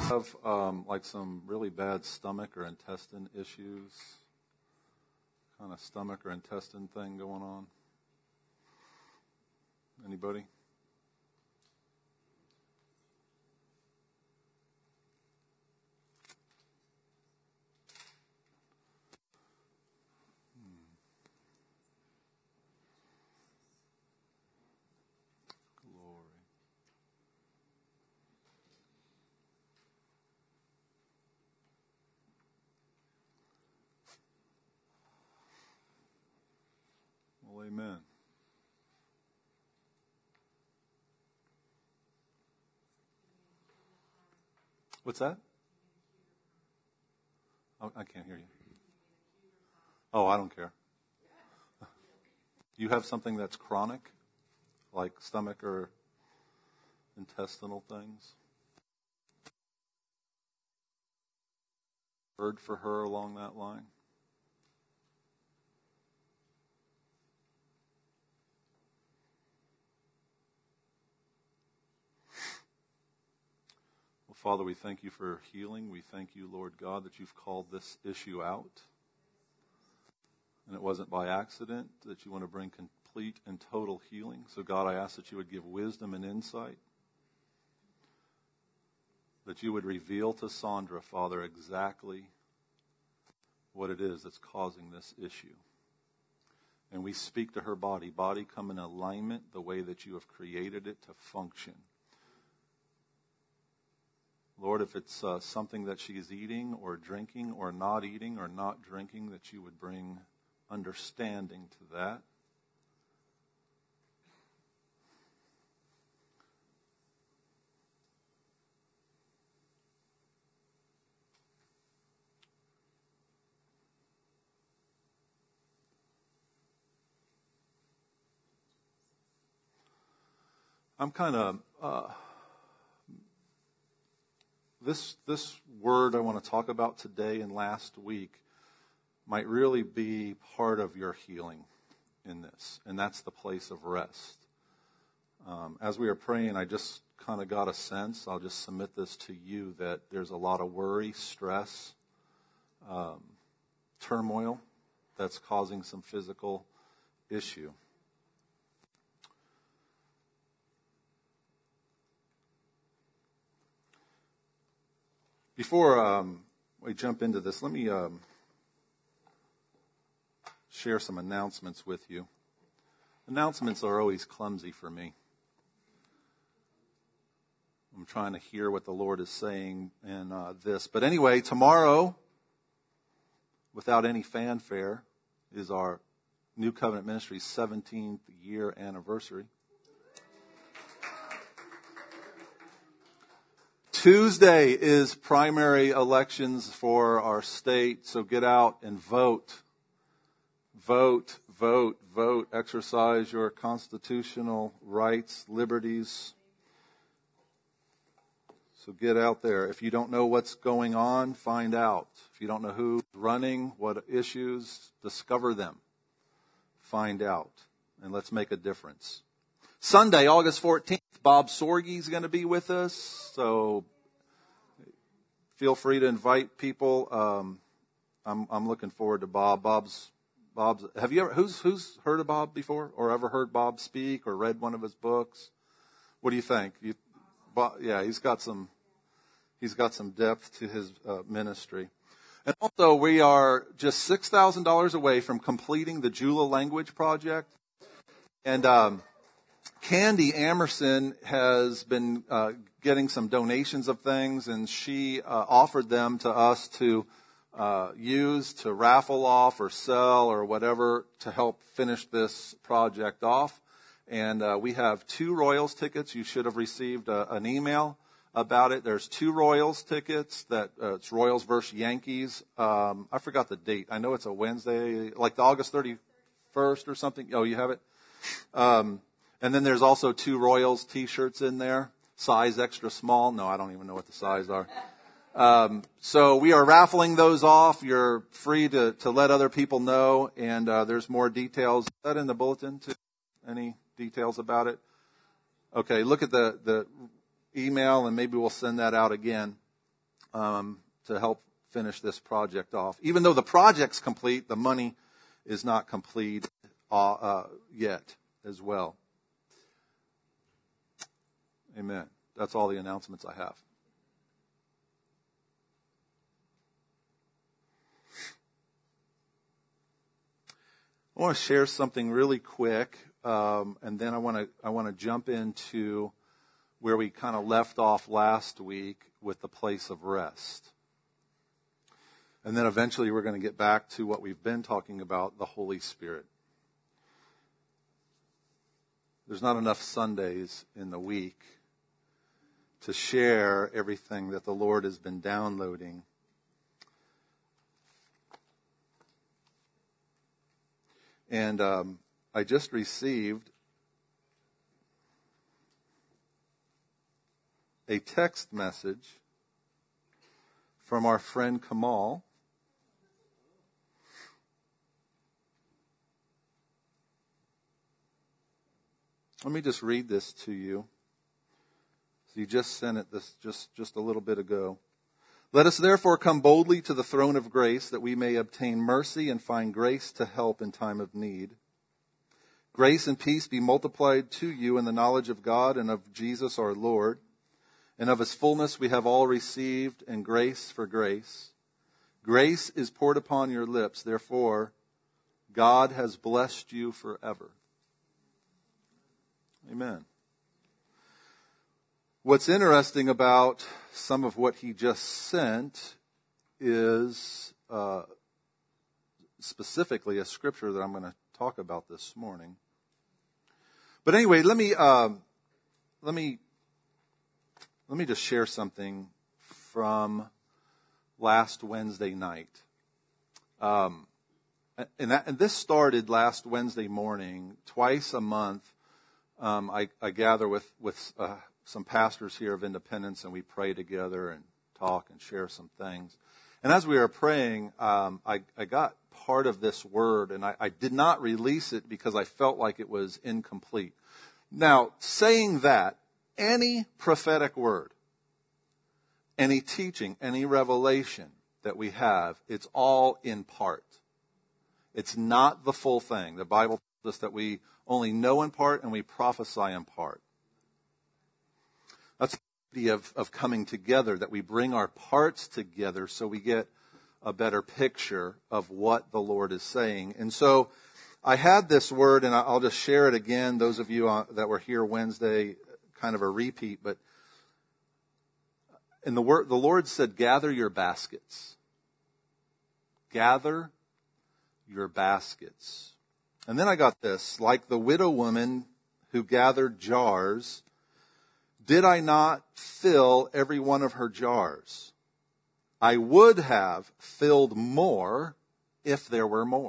Have like some really bad stomach or intestine issues, kind of stomach or intestine thing going on? Anybody? Glory. Well, amen. What's that? Oh, I can't hear you. Oh, I don't care. You have something that's chronic, like stomach or intestinal things? Heard for her along that line? Well, Father, we thank you for healing. We thank you, Lord God, that you've called this issue out. And it wasn't by accident, that you want to bring complete and total healing. So God, I ask that you would give wisdom and insight. That you would reveal to Sandra, Father, exactly what it is that's causing this issue. And we speak to her body. Body, come in alignment the way that you have created it to function. Lord, if it's something that she's eating or drinking or not drinking, that you would bring understanding to that. I'm kind of this word I want to talk about today and last week might really be part of your healing in this, and that's the place of rest. As we are praying, I just kind of got a sense, I'll just submit this to you, that there's a lot of worry, stress, turmoil that's causing some physical issue. Before we jump into this, let me share some announcements with you. Announcements are always clumsy for me. I'm trying to hear what the Lord is saying in this. But anyway, tomorrow, without any fanfare, is our New Covenant Ministry's 17th year anniversary. Tuesday is primary elections for our state, so get out and vote. Vote, vote, vote. Exercise your constitutional rights, liberties. So get out there. If you don't know what's going on, find out. If you don't know who's running, what issues, discover them. Find out. And let's make a difference. Sunday, August 14th, Bob Sorge is going to be with us. So feel free to invite people. I'm looking forward to Bob. Bob's. Have you ever who's heard of Bob before, or ever heard Bob speak, or read one of his books? What do you think? Yeah, he's got some depth to his ministry. And also, we are just $6,000 away from completing the Jula Language Project. And Candy Amerson has been getting some donations of things, and she offered them to us to use to raffle off or sell or whatever to help finish this project off. And we have 2 Royals tickets. You should have received an email about it. There's 2 Royals tickets. That it's Royals versus Yankees. I forgot the date. I know it's a Wednesday, like the August 31st or something. Oh, you have it? And then there's also 2 Royals T-shirts in there. Size extra small. No, I don't even know what the size are. So we are raffling those off. You're free to let other people know. And there's more details. Is that in the bulletin too? Any details about it? Okay, look at the email and maybe we'll send that out again. to help finish this project off. Even though the project's complete, the money is not complete yet as well. Amen. That's all the announcements I have. I want to share something really quick, and then I want to jump into where we kind of left off last week with the place of rest. And then eventually we're going to get back to what we've been talking about, the Holy Spirit. There's not enough Sundays in the week to share everything that the Lord has been downloading. And I just received a text message from our friend Kamal. Let me just read this to you. So you just sent it this just a little bit ago. Let us therefore come boldly to the throne of grace that we may obtain mercy and find grace to help in time of need. Grace and peace be multiplied to you in the knowledge of God and of Jesus our Lord. And of his fullness we have all received, and grace for grace. Grace is poured upon your lips, therefore God has blessed you forever. Amen. What's interesting about some of what he just sent is specifically a scripture that I'm going to talk about this morning. But anyway, let me just share something from last Wednesday night. And this started last Wednesday morning. Twice a month, I gather with some pastors here of Independence, and we pray together and talk and share some things. And as we were praying, I got part of this word, and I did not release it because I felt like it was incomplete. Now, saying that, any prophetic word, any teaching, any revelation that we have, it's all in part. It's not the full thing. The Bible tells us that we only know in part and we prophesy in part. That's the idea of coming together, that we bring our parts together so we get a better picture of what the Lord is saying. And so I had this word, and I'll just share it again. Those of you that were here Wednesday, kind of a repeat, but in the Lord said, gather your baskets. Gather your baskets. And then I got this, like the widow woman who gathered jars, did I not fill every one of her jars? I would have filled more if there were more.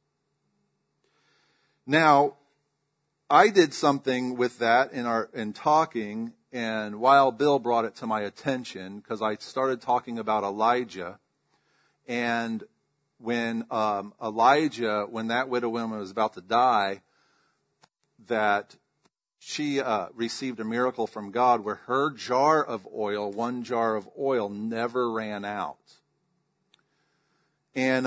Now, I did something with that in talking, and while Bill brought it to my attention, because I started talking about Elijah, and when that widow woman was about to die, that she received a miracle from God where her jar of oil, one jar of oil, never ran out. And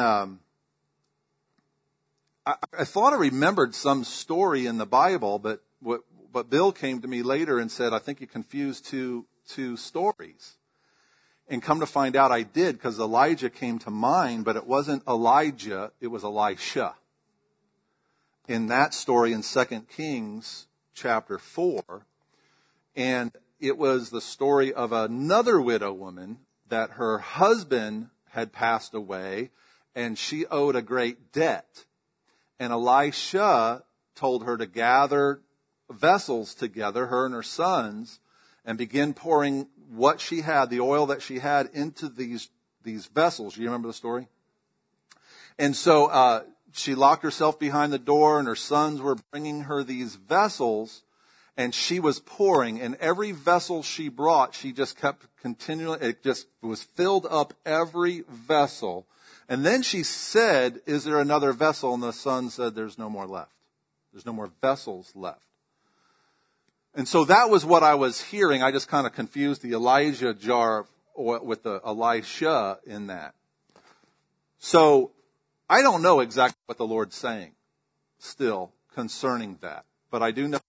I thought I remembered some story in the Bible, but Bill came to me later and said, I think you confused two stories. And come to find out I did, because Elijah came to mind, but it wasn't Elijah, it was Elisha. In that story in 2 Kings chapter 4, and it was the story of another widow woman that her husband had passed away, and she owed a great debt. And Elisha told her to gather vessels together, her and her sons, and begin pouring what she had, the oil that she had, into these vessels. You remember the story? And so she locked herself behind the door, and her sons were bringing her these vessels, and she was pouring. And every vessel she brought, she just kept continually, it just was filled up every vessel. And then she said, is there another vessel? And the son said, there's no more left. There's no more vessels left. And so that was what I was hearing. I just kind of confused the Elijah jar with the Elisha in that. So I don't know exactly what the Lord's saying still concerning that. But I do know,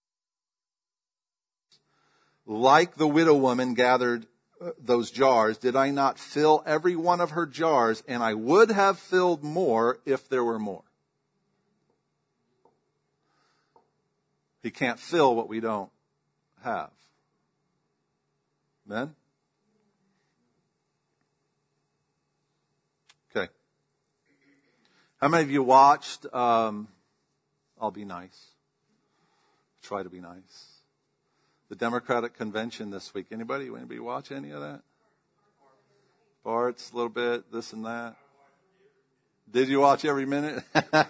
like the widow woman gathered those jars, did I not fill every one of her jars? And I would have filled more if there were more. He can't fill what we don't have. Amen? Okay. How many of you watched I'll Be Nice? Try to be nice. The Democratic Convention this week. Anybody watch any of that? Parts, a little bit, this and that. Did you watch every minute?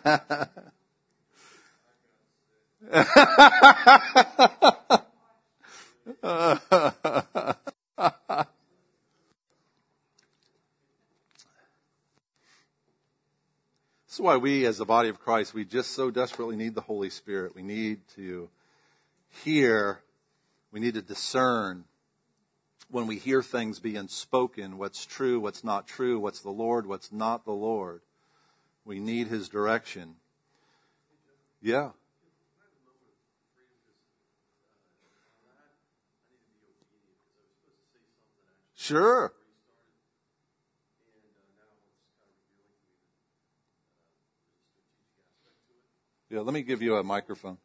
This is why we, as the body of Christ, we just so desperately need the Holy Spirit. We need to hear, we need to discern when we hear things being spoken, what's true, what's not true, what's the Lord, what's not the Lord. We need His direction. Yeah. Sure. Yeah, let me give you a microphone.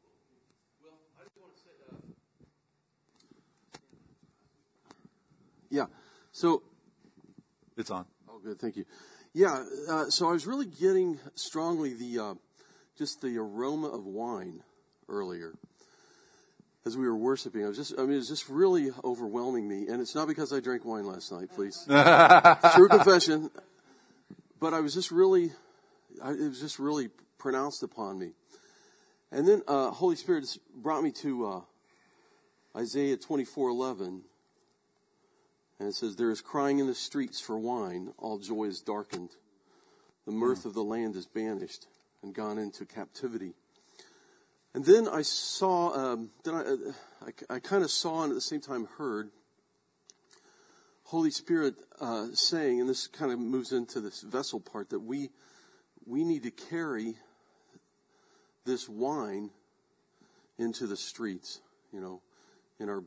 Yeah, so... It's on. Oh, good, thank you. Yeah, so I was really getting strongly just the aroma of wine earlier as we were worshiping. It was just really overwhelming me. And it's not because I drank wine last night, please. True confession. But it was just really pronounced upon me. And then Holy Spirit brought me to Isaiah 24:11. And it says, there is crying in the streets for wine. All joy is darkened. The mirth of the land is banished and gone into captivity. And then I saw, I kind of saw and at the same time heard Holy Spirit saying, and this kind of moves into this vessel part, that we need to carry this wine into the streets, in our,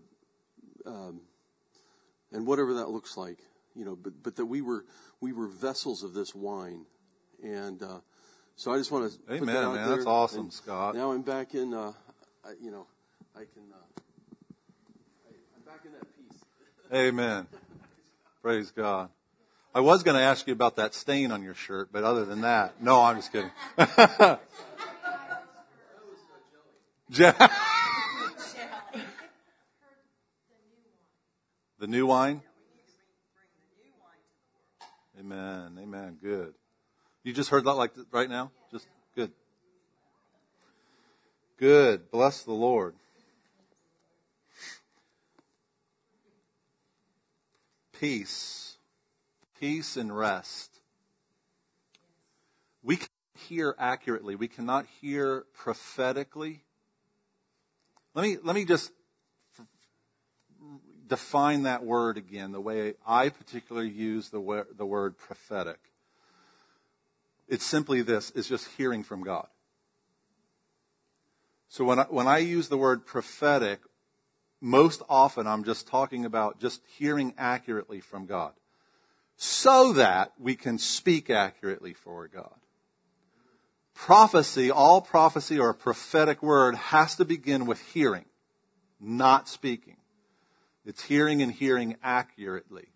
and whatever that looks like, but that we were vessels of this wine. And so I just want to put that out man, there. That's awesome, and Scott. Now I'm back in, I'm back in that peace. Amen. Praise God. I was going to ask you about that stain on your shirt, but other than that, no, I'm just kidding. The new wine? Amen. Amen. Good. You just heard that like right now? Just good. Good. Bless the Lord. Peace. Peace and rest. We cannot hear accurately. We cannot hear prophetically. Let me just define that word again, the way I particularly use the word prophetic. It's simply this, it's just hearing from God. So when I use the word prophetic, most often I'm just talking about just hearing accurately from God, so that we can speak accurately for God. Prophecy, all prophecy or a prophetic word has to begin with hearing, not speaking. It's hearing and hearing accurately.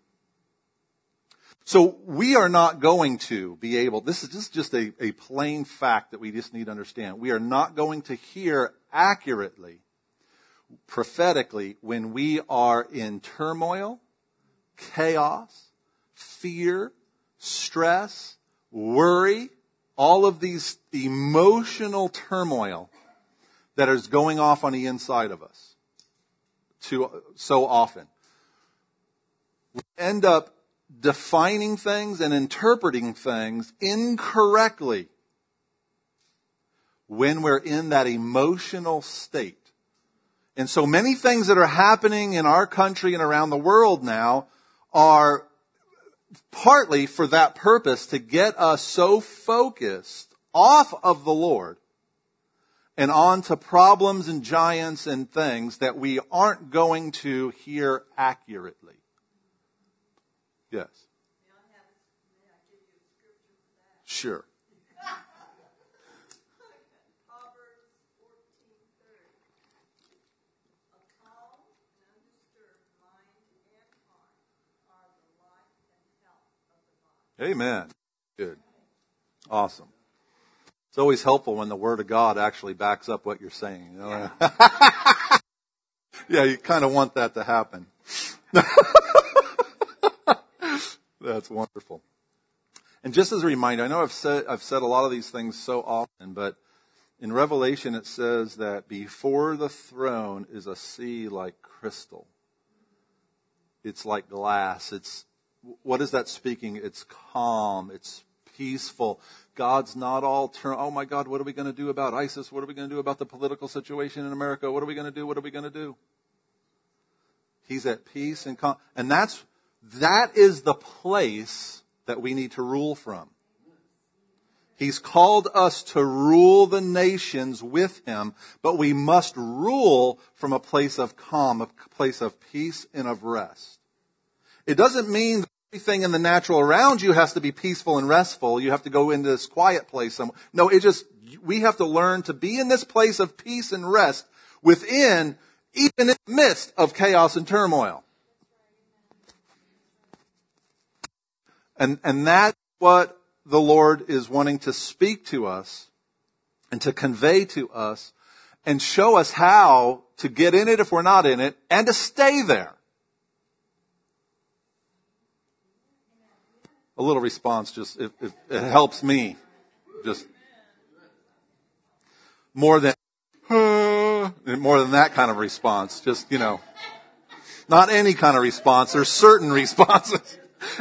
So we are not going to be able, this is just a plain fact that we just need to understand. We are not going to hear accurately, prophetically, when we are in turmoil, chaos, fear, stress, worry, all of these emotional turmoil that is going off on the inside of us so often. We end up defining things and interpreting things incorrectly when we're in that emotional state. And so many things that are happening in our country and around the world now are partly for that purpose, to get us so focused off of the Lord and on to problems and giants and things that we aren't going to hear accurately. Yes. Sure. Amen. Good. Awesome. It's always helpful when the Word of God actually backs up what you're saying. You know? Yeah, you kind of want that to happen. That's wonderful. And just as a reminder, I know I've said a lot of these things so often, but in Revelation it says that before the throne is a sea like crystal. It's like glass. What is that speaking? It's calm. It's peaceful. God's not all oh my God, what are we going to do about ISIS? What are we going to do about the political situation in America? What are we going to do? What are we going to do? He's at peace and calm. And that is the place that we need to rule from. He's called us to rule the nations with him, but we must rule from a place of calm, a place of peace and of rest. It doesn't mean that everything in the natural around you has to be peaceful and restful. You have to go into this quiet place somewhere. No, we have to learn to be in this place of peace and rest within, even in the midst of chaos and turmoil. And that's what the Lord is wanting to speak to us and to convey to us and show us how to get in it if we're not in it and to stay there. A little response just it helps me. Just more than that kind of response. Just, not any kind of response. There's certain responses.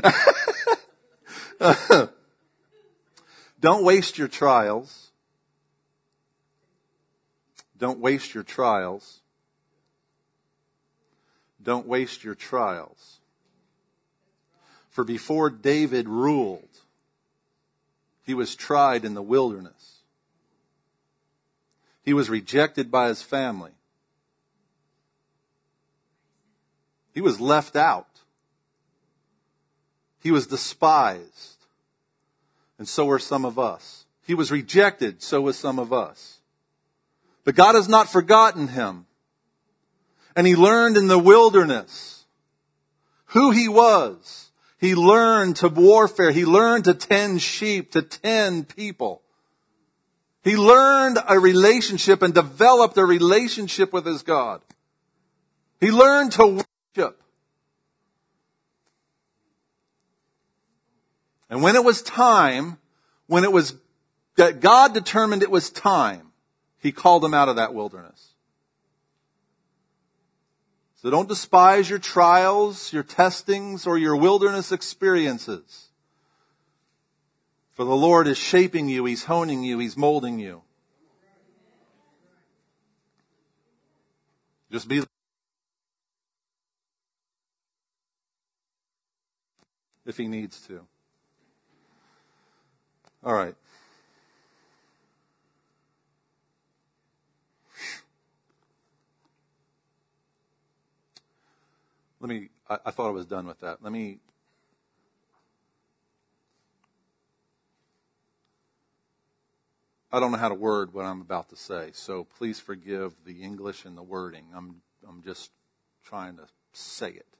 Don't waste your trials. Don't waste your trials. Don't waste your trials. For before David ruled, he was tried in the wilderness. He was rejected by his family. He was left out. He was despised. And so were some of us. He was rejected, so was some of us. But God has not forgotten him. And he learned in the wilderness who he was. He learned to warfare. He learned to tend sheep, to tend people. He learned a relationship and developed a relationship with his God. He learned to worship. And when it was time, that God determined it was time, he called him out of that wilderness. So don't despise your trials, your testings, or your wilderness experiences. For the Lord is shaping you, he's honing you, he's molding you. Just be if he needs to. All right. I thought I was done with that. I don't know how to word what I'm about to say, so please forgive the English and the wording. I'm just trying to say it.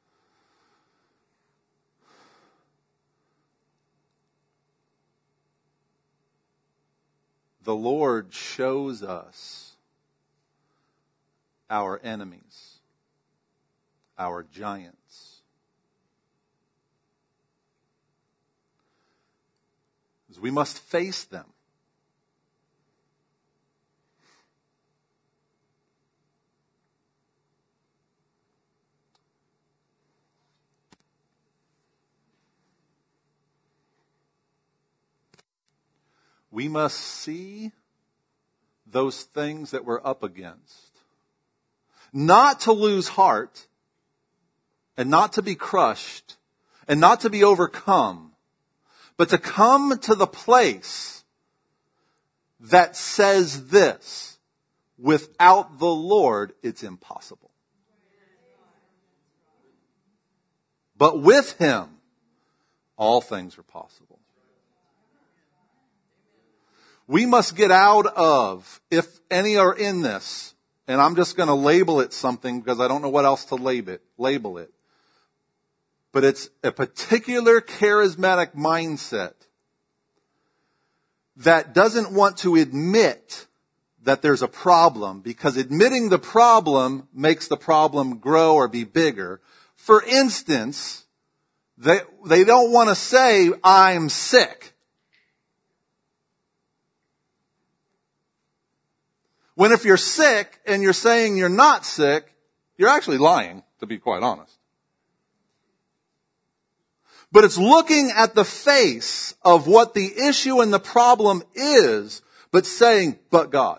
The Lord shows us our enemies, our giants. We must face them. We must see those things that we're up against. Not to lose heart, and not to be crushed and not to be overcome, but to come to the place that says this: without the Lord, it's impossible. But with Him, all things are possible. We must get out of, if any are in this, and I'm just going to label it something because I don't know what else to label it. But it's a particular charismatic mindset that doesn't want to admit that there's a problem, because admitting the problem makes the problem grow or be bigger. For instance, they don't want to say, I'm sick. When if you're sick and you're saying you're not sick, you're actually lying, to be quite honest. But it's looking at the face of what the issue and the problem is, but saying, but God.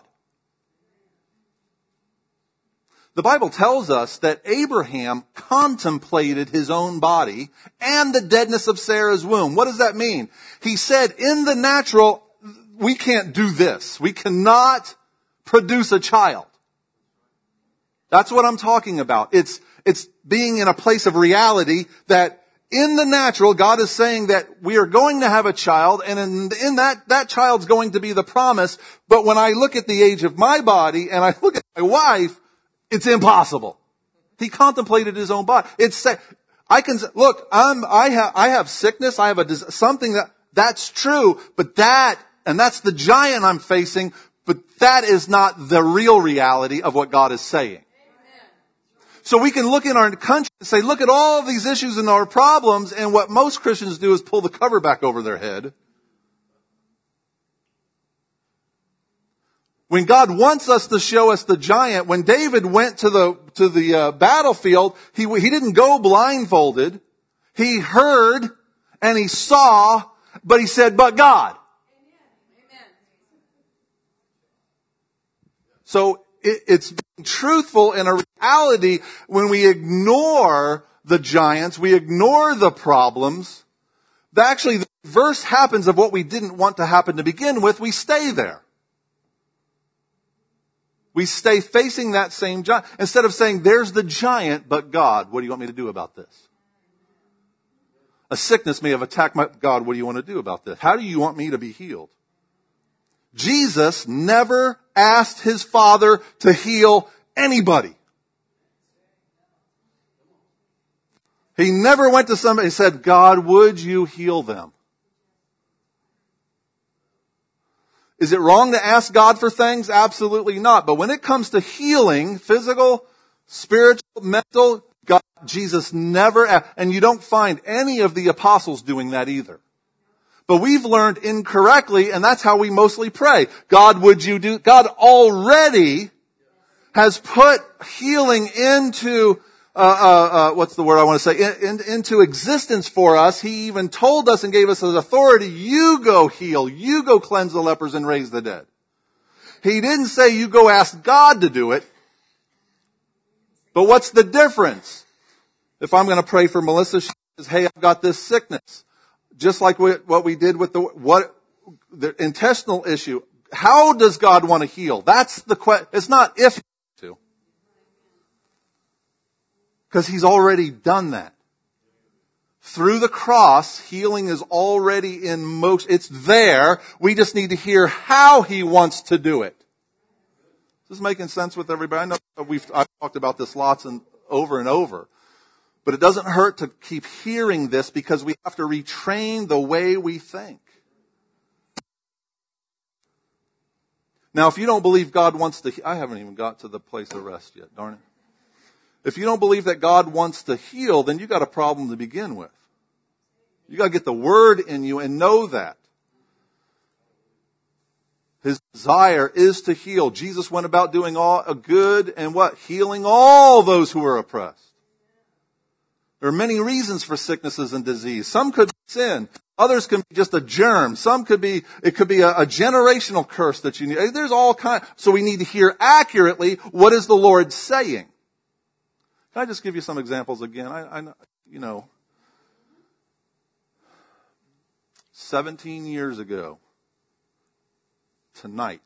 The Bible tells us that Abraham contemplated his own body and the deadness of Sarah's womb. What does that mean? He said, in the natural, we can't do this. We cannot produce a child. That's what I'm talking about. It's being in a place of reality that in the natural, God is saying that we are going to have a child, and in that child's going to be the promise. But when I look at the age of my body and I look at my wife, it's impossible. He contemplated his own body. I have sickness. I have something that's true, but that's the giant I'm facing. But that is not the real reality of what God is saying. Amen. So we can look in our country and say, look at all of these issues and our problems, and what most Christians do is pull the cover back over their head. When God wants us to show us the giant, when David went to the battlefield, he didn't go blindfolded. He heard and he saw, but he said, but God. So it's being truthful in a reality. When we ignore the giants, we ignore the problems, actually the reverse happens of what we didn't want to happen to begin with. We stay there. We stay facing that same giant. Instead of saying, there's the giant, but God, what do you want me to do about this? A sickness may have attacked my God, what do you want to do about this? How do you want me to be healed? Jesus never asked his Father to heal anybody. He never went to somebody and said, God, would you heal them? Is it wrong to ask God for things? Absolutely not. But when it comes to healing, physical, spiritual, mental, God, Jesus never asked. And you don't find any of the apostles doing that either. But we've learned incorrectly, and that's how we mostly pray. God, would you do? God already has put healing into, what's the word I want to say? Into existence for us. He even told us and gave us the authority. You go heal. You go cleanse the lepers and raise the dead. He didn't say you go ask God to do it. But what's the difference? If I'm going to pray for Melissa, she says, hey, I've got this sickness. Just like what we did with the intestinal issue. How does God want to heal? That's the question. It's not if to. Because he's already done that. Through the cross, healing is already in motion. It's there. We just need to hear how he wants to do it. Is this making sense with everybody? I know I've talked about this lots and over. But it doesn't hurt to keep hearing this, because we have to retrain the way we think. Now, if you don't believe God wants to, I haven't even got to the place of rest yet, darn it. If you don't believe that God wants to heal, then you got a problem to begin with. You got to get the word in you and know that. His desire is to heal. Jesus went about doing all good and what? Healing all those who are oppressed. There are many reasons for sicknesses and disease. Some could be sin. Others can be just a germ. It could be a generational curse that you need. There's all kinds. So we need to hear accurately what is the Lord saying. Can I just give you some examples again? I 17 years ago tonight,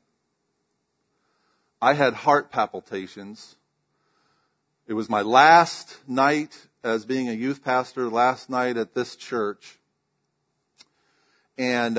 I had heart palpitations. It was my last night as being a youth pastor, last night at this church. And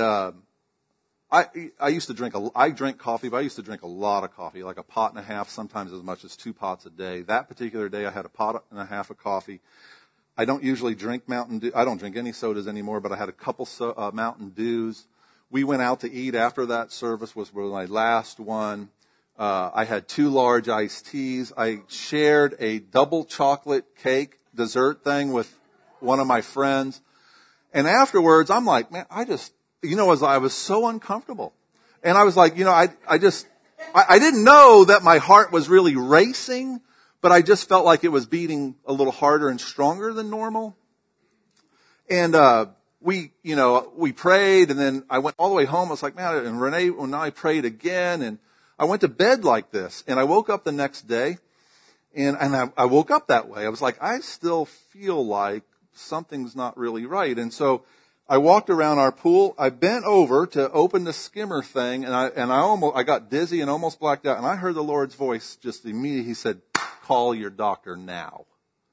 I used to drink, I drank coffee, but I used to drink a lot of coffee, like a pot and a half, sometimes as much as 2 pots a day. That particular day, I had a pot and a half of coffee. I don't usually drink Mountain Dew. I don't drink any sodas anymore, but I had a couple Mountain Dews. We went out to eat after that service, was my last one. I had 2 large iced teas. I shared a double chocolate cake dessert thing with one of my friends. And afterwards, I'm like, man, I was so uncomfortable. And I was like, I didn't know that my heart was really racing, but I just felt like it was beating a little harder and stronger than normal. And, we prayed, and then I went all the way home. I was like, man, and Renee, and I prayed again, and I went to bed like this, and I woke up the next day, and I woke up that way. I was like, I still feel like something's not really right. And so I walked around our pool. I bent over to open the skimmer thing, and I got dizzy and almost blacked out. And I heard the Lord's voice just immediately. He said, "Call your doctor now."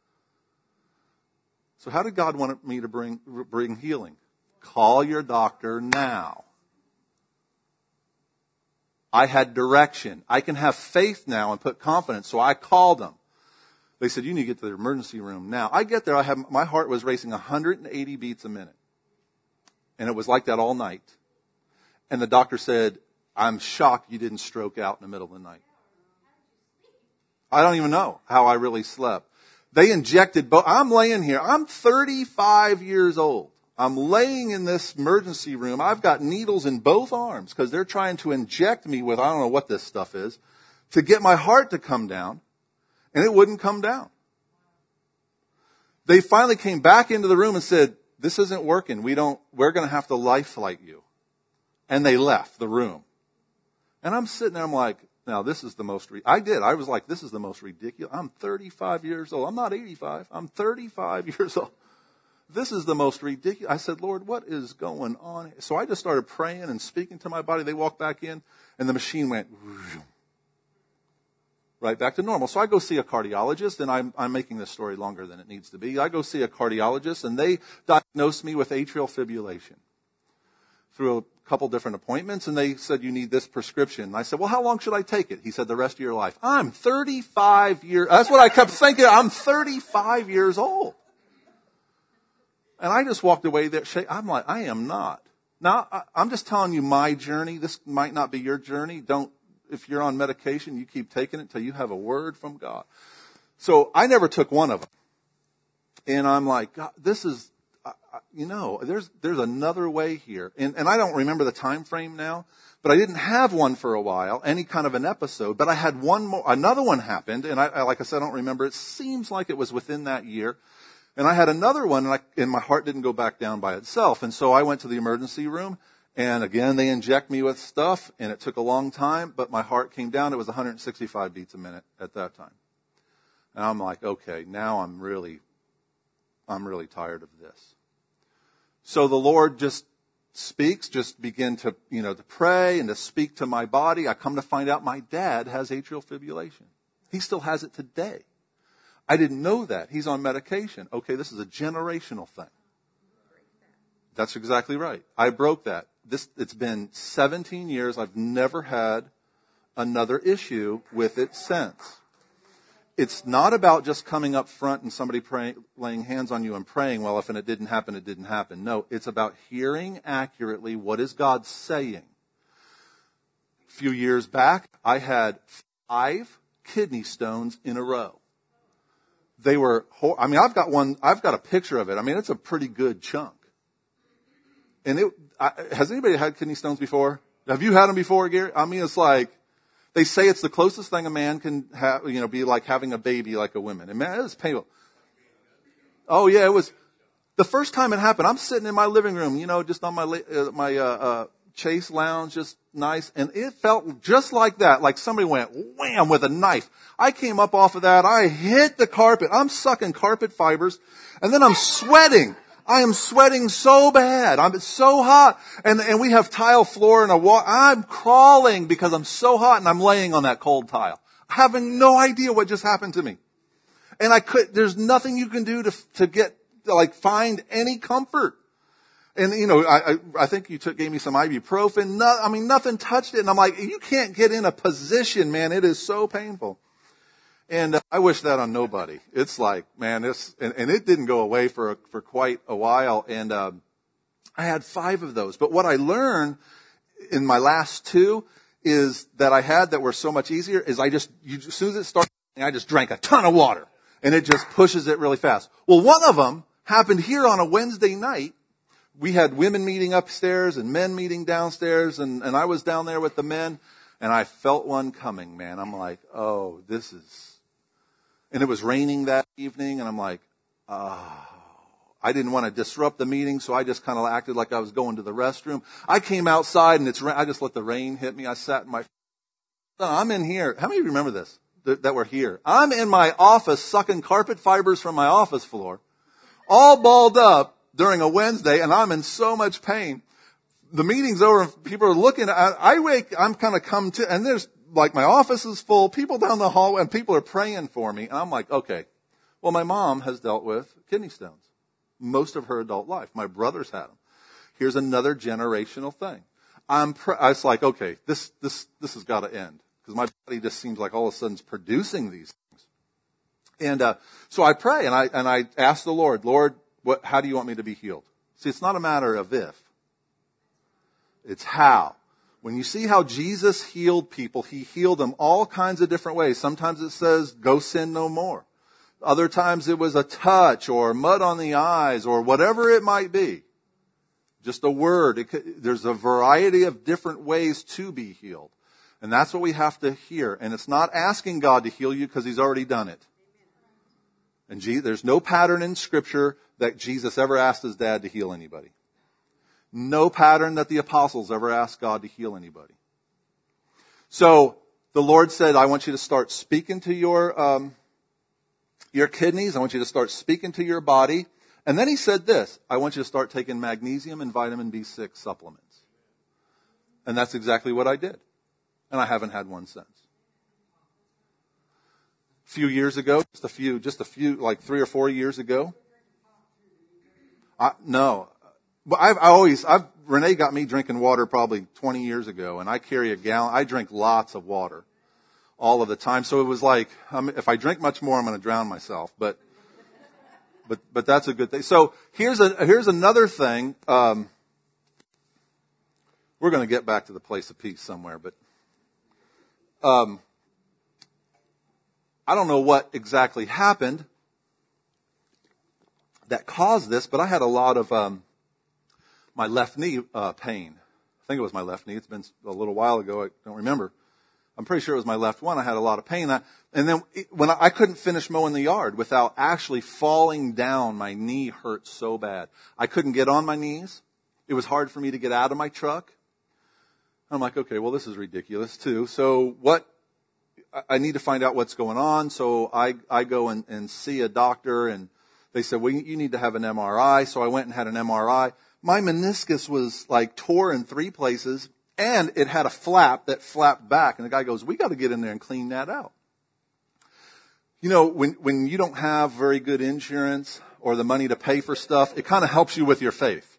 So how did God want me to bring healing? Call your doctor now. I had direction. I can have faith now and put confidence. So I called them. They said, "You need to get to the emergency room now." I get there. My heart was racing 180 beats a minute. And it was like that all night. And the doctor said, "I'm shocked you didn't stroke out in the middle of the night." I don't even know how I really slept. They injected I'm laying here. I'm 35 years old. I'm laying in this emergency room. I've got needles in both arms because they're trying to inject me with, I don't know what this stuff is, to get my heart to come down. And it wouldn't come down. They finally came back into the room and said, "This isn't working. We're going to have to life flight you." And they left the room. And I'm sitting there, I'm like, now this is the most, I was like, this is the most ridiculous. I'm 35 years old. I'm not 85. I'm 35 years old. This is the most ridiculous. I said, "Lord, what is going on?" So I just started praying and speaking to my body. They walked back in and the machine went right back to normal. So I go see a cardiologist, and I'm making this story longer than it needs to be. I go see a cardiologist, and they diagnosed me with atrial fibrillation through a couple different appointments, and they said, "You need this prescription." And I said, "Well, how long should I take it?" He said, "The rest of your life." I'm 35 years, that's what I kept thinking. I'm 35 years old. And I just walked away there. I'm like, I am not. Now, I'm just telling you my journey. This might not be your journey. If you're on medication, you keep taking it until you have a word from God. So I never took one of them. And I'm like, God, this is, there's another way here. And I don't remember the time frame now, but I didn't have one for a while, any kind of an episode. But I had another one happened, and I like I said, I don't remember. It seems like it was within that year. And I had another one, and my heart didn't go back down by itself. And so I went to the emergency room, and again, they inject me with stuff, and it took a long time, but my heart came down. It was 165 beats a minute at that time. And I'm like, okay, now I'm really tired of this. So the Lord just speaks, just begin to pray and to speak to my body. I come to find out my dad has atrial fibrillation. He still has it today. I didn't know that. He's on medication. Okay, this is a generational thing. That's exactly right. I broke that. It's been 17 years. I've never had another issue with it since. It's not about just coming up front and somebody laying hands on you and praying, well, if it didn't happen, it didn't happen. No, it's about hearing accurately what is God saying. A few years back, I had 5 kidney stones in a row. They were, I've got a picture of it. It's a pretty good chunk. And has anybody had kidney stones before? Have you had them before, Gary? It's like, they say it's the closest thing a man can have, be like having a baby like a woman. And man, it was painful. Oh yeah, it was. The first time it happened, I'm sitting in my living room, just on my Chase Lounge, just nice. And it felt just like that, like somebody went wham with a knife. I came up off of that. I hit the carpet. I'm sucking carpet fibers. And then I'm sweating. I am sweating so bad. It's so hot. And we have tile floor and I'm crawling because I'm so hot and I'm laying on that cold tile, having no idea what just happened to me. And there's nothing you can do to find any comfort. And, I think you gave me some ibuprofen. Nothing touched it. And I'm like, you can't get in a position, man. It is so painful. And I wish that on nobody. It's like, man, and it didn't go away for quite a while. And, I had 5 of those. But what I learned in my last 2 is that I had that were so much easier is as soon as it started, I just drank a ton of water and it just pushes it really fast. Well, one of them happened here on a Wednesday night. We had women meeting upstairs and men meeting downstairs, and I was down there with the men, and I felt one coming, man. I'm like, oh, and it was raining that evening, and I'm like, oh. I didn't want to disrupt the meeting, so I just kind of acted like I was going to the restroom. I came outside, and I just let the rain hit me. I sat in I'm in here. How many of you remember this, that were here? I'm in my office sucking carpet fibers from my office floor, all balled up, during a Wednesday, and I'm in so much pain. The meeting's over, and people are looking I'm kind of come to, and there's like my office is full, people down the hallway, and people are praying for me. And I'm like, okay, well, my mom has dealt with kidney stones most of her adult life. My brother's had them. Here's another generational thing. I was like, okay, this has got to end, because my body just seems like all of a sudden it's producing these things. And so I pray, and I ask the Lord, how do you want me to be healed? See, it's not a matter of if. It's how. When you see how Jesus healed people, he healed them all kinds of different ways. Sometimes it says, go sin no more. Other times it was a touch or mud on the eyes or whatever it might be. Just a word. There's a variety of different ways to be healed. And that's what we have to hear. And it's not asking God to heal you because he's already done it. And there's no pattern in Scripture that Jesus ever asked his dad to heal anybody. No pattern that the apostles ever asked God to heal anybody. So the Lord said, I want you to start speaking to your kidneys. I want you to start speaking to your body. And then he said this, I want you to start taking magnesium and vitamin B6 supplements. And that's exactly what I did. And I haven't had one since. A few years ago, just a few, like 3 or 4 years ago. No. But Renee got me drinking water probably 20 years ago, and I carry a gallon. I drink lots of water all of the time. So it was like, if I drink much more, I'm going to drown myself. But that's a good thing. So here's another thing. We're going to get back to the place of peace somewhere, but, I don't know what exactly happened that caused this, but I had a lot of my left knee pain. I think it was my left knee. It's been a little while ago. I don't remember. I'm pretty sure it was my left one. I had a lot of pain. And then when I couldn't finish mowing the yard without actually falling down, my knee hurt so bad. I couldn't get on my knees. It was hard for me to get out of my truck. I'm like, okay, well, this is ridiculous too. So I need to find out what's going on. So I go and see a doctor, and they said, well, you need to have an MRI. So I went and had an MRI. My meniscus was like tore in 3 places, and it had a flap that flapped back. And the guy goes, we got to get in there and clean that out. You know, when you don't have very good insurance or the money to pay for stuff, it kind of helps you with your faith.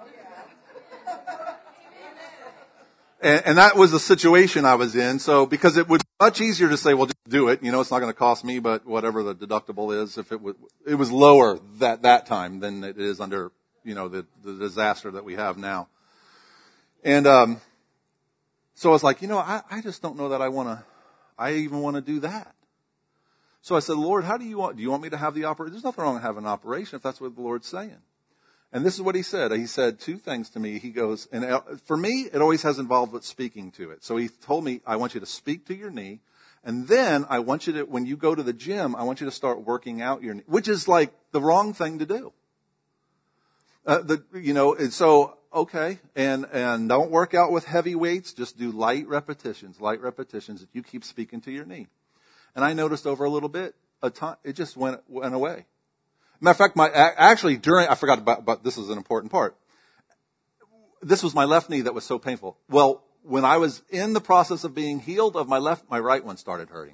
And that was the situation I was in. So, because it would be much easier to say, well, just do it. You know, it's not going to cost me, but whatever the deductible is, if it was lower that time than it is under, you know, the disaster that we have now. And, so I was like, you know, I just don't know that I even want to do that. So I said, Lord, do you want me to have the operation? There's nothing wrong with having an operation if that's what the Lord's saying. And this is what he said. He said 2 things to me. He goes, and for me, it always has involved with speaking to it. So he told me, I want you to speak to your knee. And then I want you to, when you go to the gym, I want you to start working out your knee, which is like the wrong thing to do. And so, okay. And don't work out with heavy weights. Just do light repetitions that you keep speaking to your knee. And I noticed over a little bit, it just went away. Matter of fact, I forgot about this is an important part. This was my left knee that was so painful. Well, when I was in the process of being healed of my right one started hurting.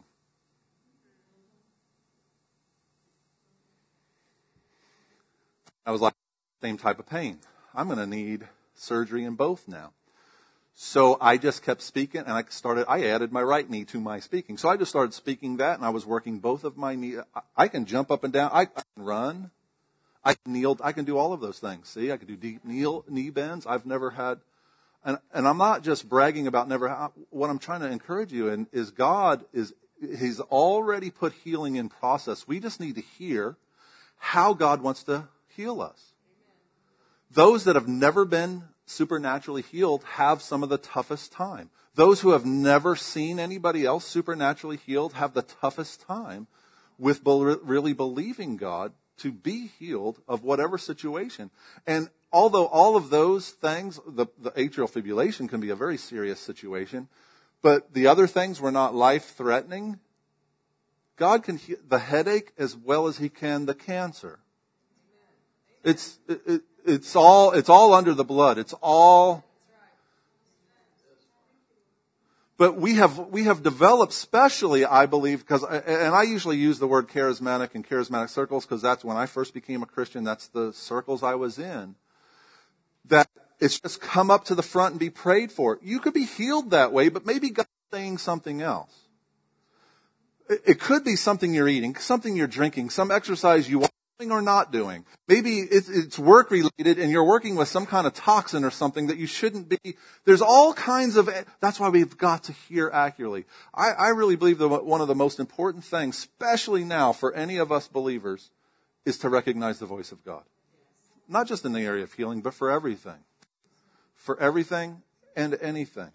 I was like, same type of pain. I'm going to need surgery in both now. So I just kept speaking, and I added my right knee to my speaking. So I just started speaking that, and I was working both of my knees. I can jump up and down. I can run. I can kneel. I can do all of those things. See, I can do deep knee bends. I've never had, and I'm not just bragging about never. What I'm trying to encourage you in is He's already put healing in process. We just need to hear how God wants to heal us. Those that have never been supernaturally healed have some of the toughest time. Those who have never seen anybody else supernaturally healed have the toughest time with really believing God to be healed of whatever situation. And although all of those things, the atrial fibrillation can be a very serious situation, but the other things were not life-threatening, God can heal the headache as well as He can the cancer. It's all under the blood. It's all. But we have developed, specially, I believe, and I usually use the word charismatic in charismatic circles because that's when I first became a Christian. That's the circles I was in. That it's just come up to the front and be prayed for. You could be healed that way, but maybe God's saying something else. It could be something you're eating, something you're drinking, some exercise you are doing or not doing. Maybe it's work related and you're working with some kind of toxin or something that you shouldn't be. There's all kinds of, that's why we've got to hear accurately. I really believe that one of the most important things, especially now for any of us believers, is to recognize the voice of God. Not just in the area of healing, but for everything. For everything and anything.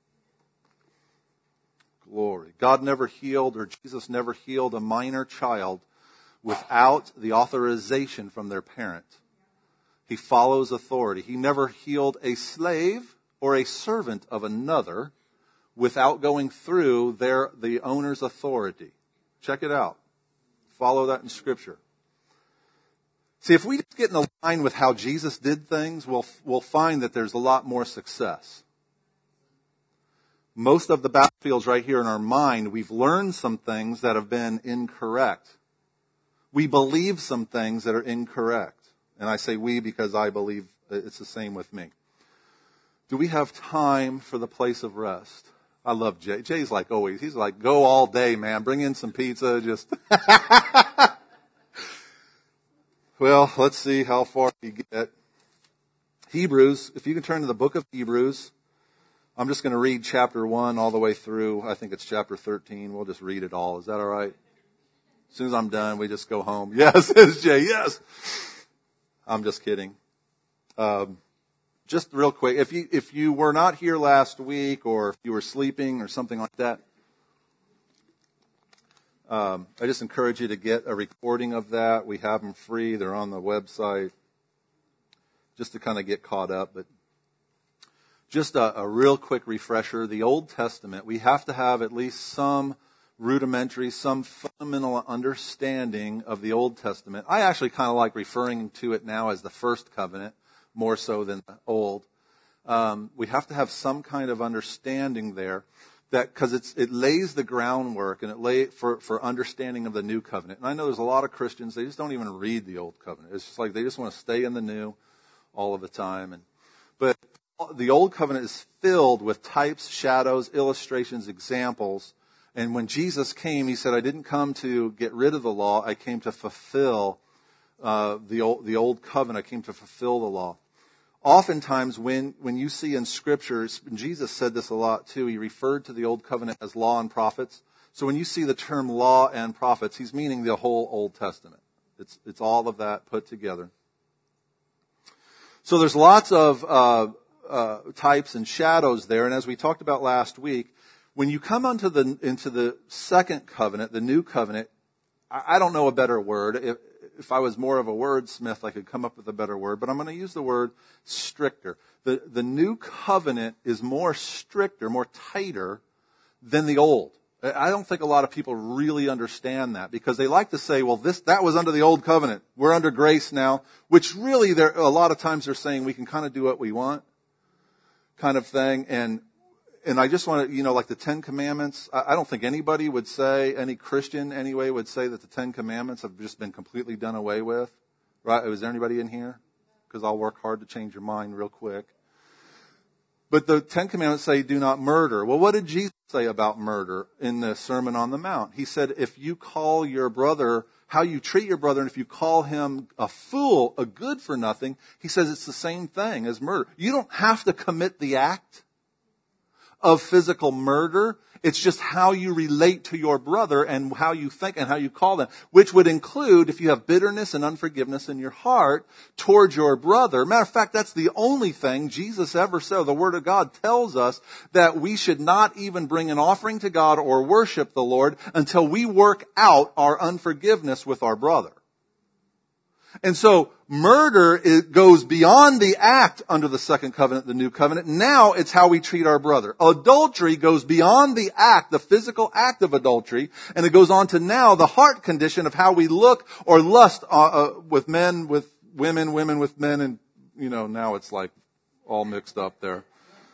Glory. God never healed, or Jesus never healed a minor child without the authorization from their parent. He follows authority. He never healed a slave or a servant of another without going through the owner's authority. Check it out. Follow that in Scripture. See, if we just get in line with how Jesus did things, we'll find that there's a lot more success. Most of the battlefields right here in our mind, we've learned some things that have been incorrect. We believe some things that are incorrect. And I say we because I believe it's the same with me. Do we have time for the place of rest? I love Jay. Jay's like always. He's like, go all day, man. Bring in some pizza. Just. Well, let's see how far you get. Hebrews, if you can turn to the book of Hebrews. I'm just going to read chapter 1 all the way through. I think it's chapter 13. We'll just read it all. Is that all right? As soon as I'm done, we just go home. Yes, says Jay, yes. I'm just kidding. Just real quick, if you were not here last week, or if you were sleeping or something like that, I just encourage you to get a recording of that. We have them free. They're on the website. Just to kind of get caught up. But just a real quick refresher. The Old Testament, we have to have at least some rudimentary, some fundamental understanding of the Old Testament. I actually kind of like referring to it now as the first covenant, more so than the old. We have to have some kind of understanding there, that because it lays the groundwork and for understanding of the new covenant. And I know there's a lot of Christians, they just don't even read the old covenant. It's just like they just want to stay in the new all of the time. But the old covenant is filled with types, shadows, illustrations, examples. And when Jesus came, He said, I didn't come to get rid of the law. I came to fulfill the old covenant. I came to fulfill the law. Oftentimes, when you see in Scriptures, and Jesus said this a lot too, He referred to the old covenant as law and prophets. So when you see the term law and prophets, He's meaning the whole Old Testament. It's all of that put together. So there's lots of types and shadows there. And as we talked about last week, when you come into the second covenant, the new covenant, I don't know a better word. if I was more of a wordsmith, I could come up with a better word, but I'm going to use the word stricter. The new covenant is more stricter, more tighter than the old. I don't think a lot of people really understand that, because they like to say, well, that was under the old covenant. We're under grace now, which really a lot of times they're saying we can kind of do what we want kind of thing. And I just want to, like the Ten Commandments, I don't think anybody would say, any Christian anyway, would say that the Ten Commandments have just been completely done away with. Right? Is there anybody in here? Because I'll work hard to change your mind real quick. But the Ten Commandments say, do not murder. Well, what did Jesus say about murder in the Sermon on the Mount? He said, if you call your brother, how you treat your brother, and if you call him a fool, a good for nothing, he says it's the same thing as murder. You don't have to commit the act of physical murder. It's just how you relate to your brother and how you think and how you call them, which would include if you have bitterness and unforgiveness in your heart towards your brother. Matter of fact, that's the only thing Jesus ever said. The Word of God tells us that we should not even bring an offering to God or worship the Lord until we work out our unforgiveness with our brother. And so murder goes beyond the act under the second covenant, the new covenant. Now it's how we treat our brother. Adultery goes beyond the act, the physical act of adultery, and it goes on to now the heart condition of how we look or lust with men, with women, women with men, and now it's like all mixed up there.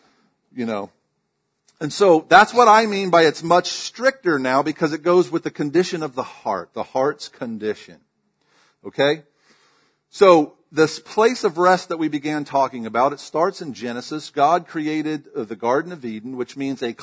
And so that's what I mean by it's much stricter now, because it goes with the condition of the heart's condition. Okay? So this place of rest that we began talking about, it starts in Genesis. God created the Garden of Eden, which means an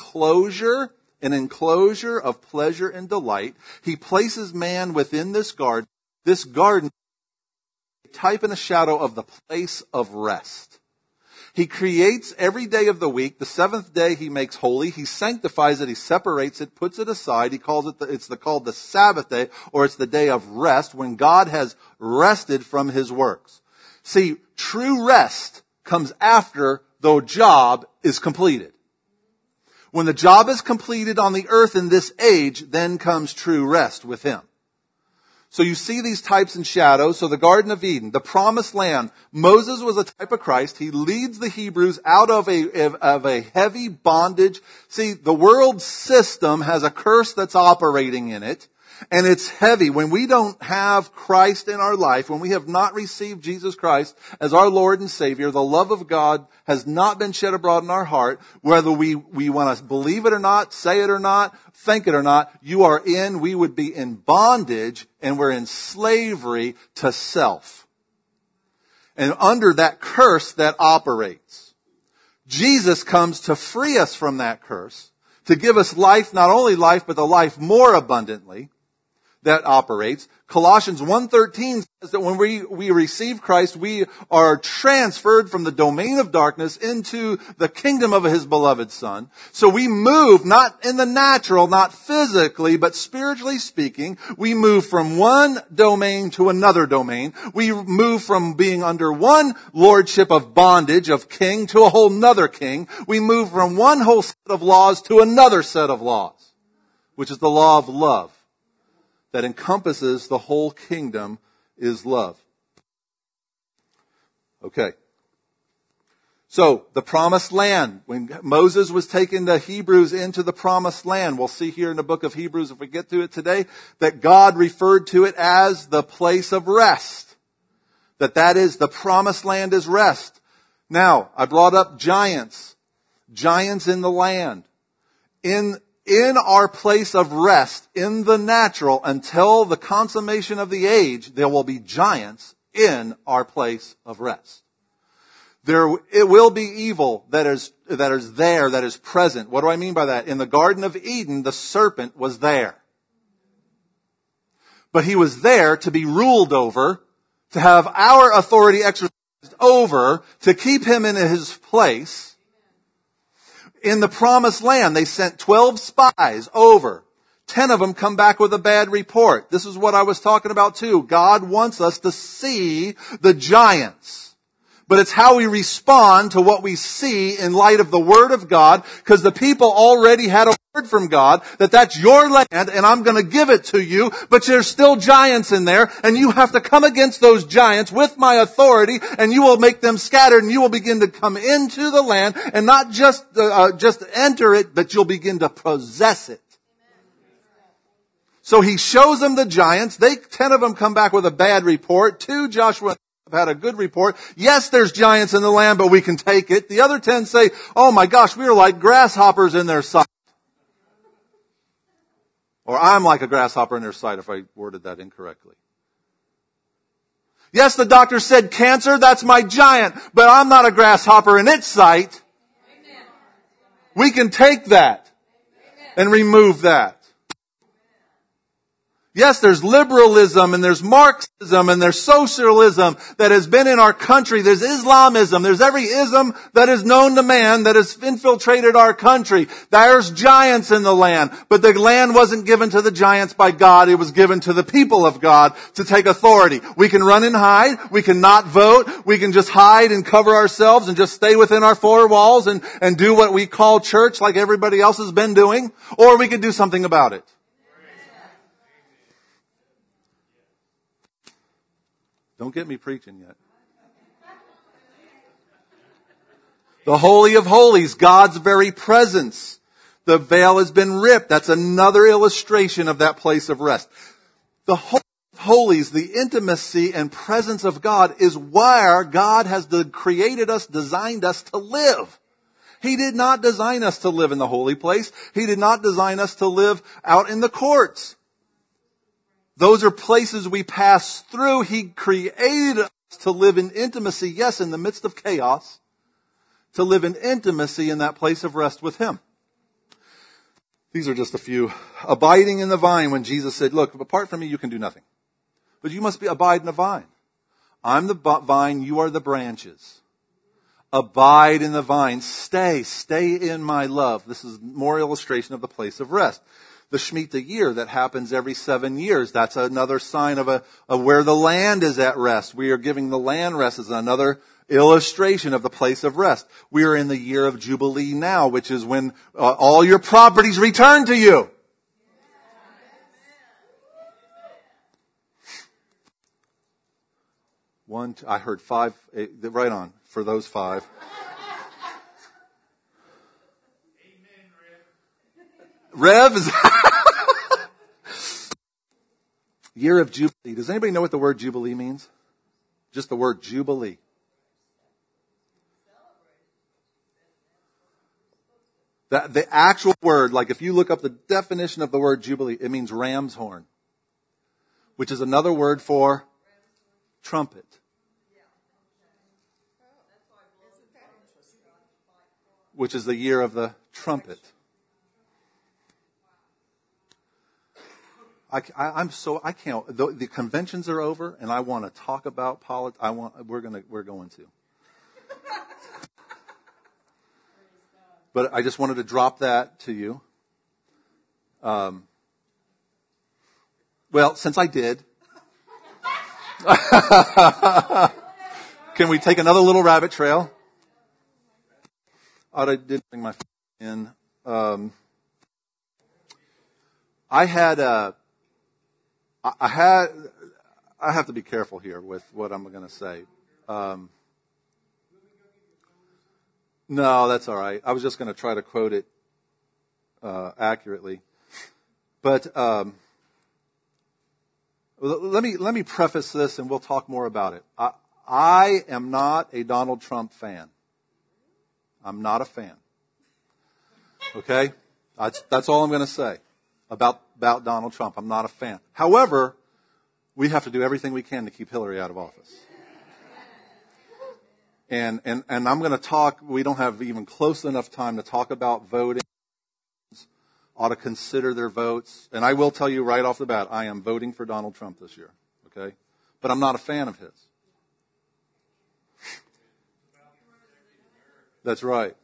enclosure of pleasure and delight. He places man within this garden. This garden is a type and a shadow of the place of rest. He creates every day of the week. The seventh day he makes holy. He sanctifies it. He separates it, puts it aside. He calls it called the Sabbath day, or it's the day of rest, when God has rested from his works. See, true rest comes after the job is completed. When the job is completed on the earth in this age, then comes true rest with him. So you see these types and shadows. So the Garden of Eden, the promised land. Moses was a type of Christ. He leads the Hebrews out of a heavy bondage. See, the world system has a curse that's operating in it. And it's heavy. When we don't have Christ in our life, when we have not received Jesus Christ as our Lord and Savior, the love of God has not been shed abroad in our heart, whether we want to believe it or not, say it or not, think it or not, we would be in bondage, and we're in slavery to self. And under that curse that operates, Jesus comes to free us from that curse, to give us life, not only life, but the life more abundantly that operates. Colossians 1:13 says that when we receive Christ, we are transferred from the domain of darkness into the kingdom of his beloved Son. So we move, not in the natural, not physically, but spiritually speaking, we move from one domain to another domain. We move from being under one lordship of bondage, of king, to a whole nother king. We move from one whole set of laws to another set of laws, which is the law of love that encompasses the whole kingdom is love. Okay. So, the promised land. When Moses was taking the Hebrews into the promised land, we'll see here in the book of Hebrews, if we get to it today, that God referred to it as the place of rest. That is, the promised land is rest. Now, I brought up giants. Giants in the land. In our place of rest, in the natural, until the consummation of the age, there will be giants in our place of rest. It will be evil that is present. What do I mean by that? In the Garden of Eden, the serpent was there. But he was there to be ruled over, to have our authority exercised over, to keep him in his place. In the promised land, they sent 12 spies over. 10 of them come back with a bad report. This is what I was talking about too. God wants us to see the giants. But it's how we respond to what we see in light of the Word of God, because the people already had a word from God that that's your land and I'm going to give it to you, but there's still giants in there and you have to come against those giants with my authority and you will make them scattered and you will begin to come into the land and not just enter it, but you'll begin to possess it. So he shows them the giants. 10 of them come back with a bad report. 2, Joshua had a good report. Yes, there's giants in the land, but we can take it. The other 10 say, oh my gosh, we are like grasshoppers in their sight. Or I'm like a grasshopper in their sight, if I worded that incorrectly. Yes, the doctor said cancer, that's my giant, but I'm not a grasshopper in its sight. We can take that and remove that. Yes, there's liberalism and there's Marxism and there's socialism that has been in our country. There's Islamism. There's every ism that is known to man that has infiltrated our country. There's giants in the land. But the land wasn't given to the giants by God. It was given to the people of God to take authority. We can run and hide. We can not vote. We can just hide and cover ourselves and just stay within our 4 walls and do what we call church like everybody else has been doing. Or we could do something about it. Don't get me preaching yet. The Holy of Holies, God's very presence. The veil has been ripped. That's another illustration of that place of rest. The Holy of Holies, the intimacy and presence of God is where God has created us, designed us to live. He did not design us to live in the holy place. He did not design us to live out in the courts. Those are places we pass through. He created us to live in intimacy, yes, in the midst of chaos, to live in intimacy in that place of rest with Him. These are just a few. Abiding in the vine, when Jesus said, look, apart from me, you can do nothing. But you must abide in the vine. I'm the vine, you are the branches. Abide in the vine. Stay in my love. This is more illustration of the place of rest. The Shemitah year that happens every 7 years. That's another sign of where the land is at rest. We are giving the land rest as another illustration of the place of rest. We are in the year of Jubilee now, which is when all your properties return to you. I heard 5, right on, for those 5. Rev is year of Jubilee. Does anybody know what the word Jubilee means? Just the word Jubilee. The actual word, like if you look up the definition of the word Jubilee, it means ram's horn, which is another word for trumpet. Which is the year of the trumpet. I can't. The conventions are over, and I want to talk about politics. We're going to. But I just wanted to drop that to you. Well, since I did, can we take another little rabbit trail? I didn't bring my phone in. I have to be careful here with what I'm going to say. No, that's all right. I was just going to try to quote it accurately. But let me preface this, and we'll talk more about it. I am not a Donald Trump fan. I'm not a fan. Okay? That's all I'm going to say about Donald Trump. I'm not a fan. However, we have to do everything we can to keep Hillary out of office. And I'm going to talk, we don't have even close enough time to talk about voting. Ought to consider their votes. And I will tell you right off the bat, I am voting for Donald Trump this year. Okay? But I'm not a fan of his. That's right.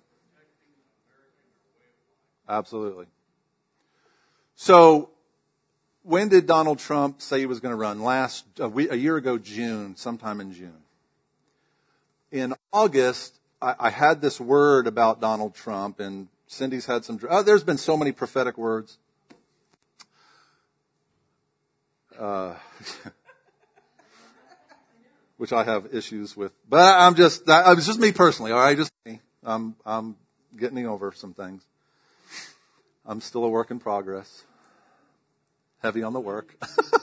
Absolutely. So, when did Donald Trump say he was going to run? A year ago, June, sometime in June. in August, I had this word about Donald Trump, and Cindy's had some. There's been so many prophetic words. Which I have issues with, but it's just me personally. All right, just me. I'm getting over some things. I'm still a work in progress. Heavy on the work.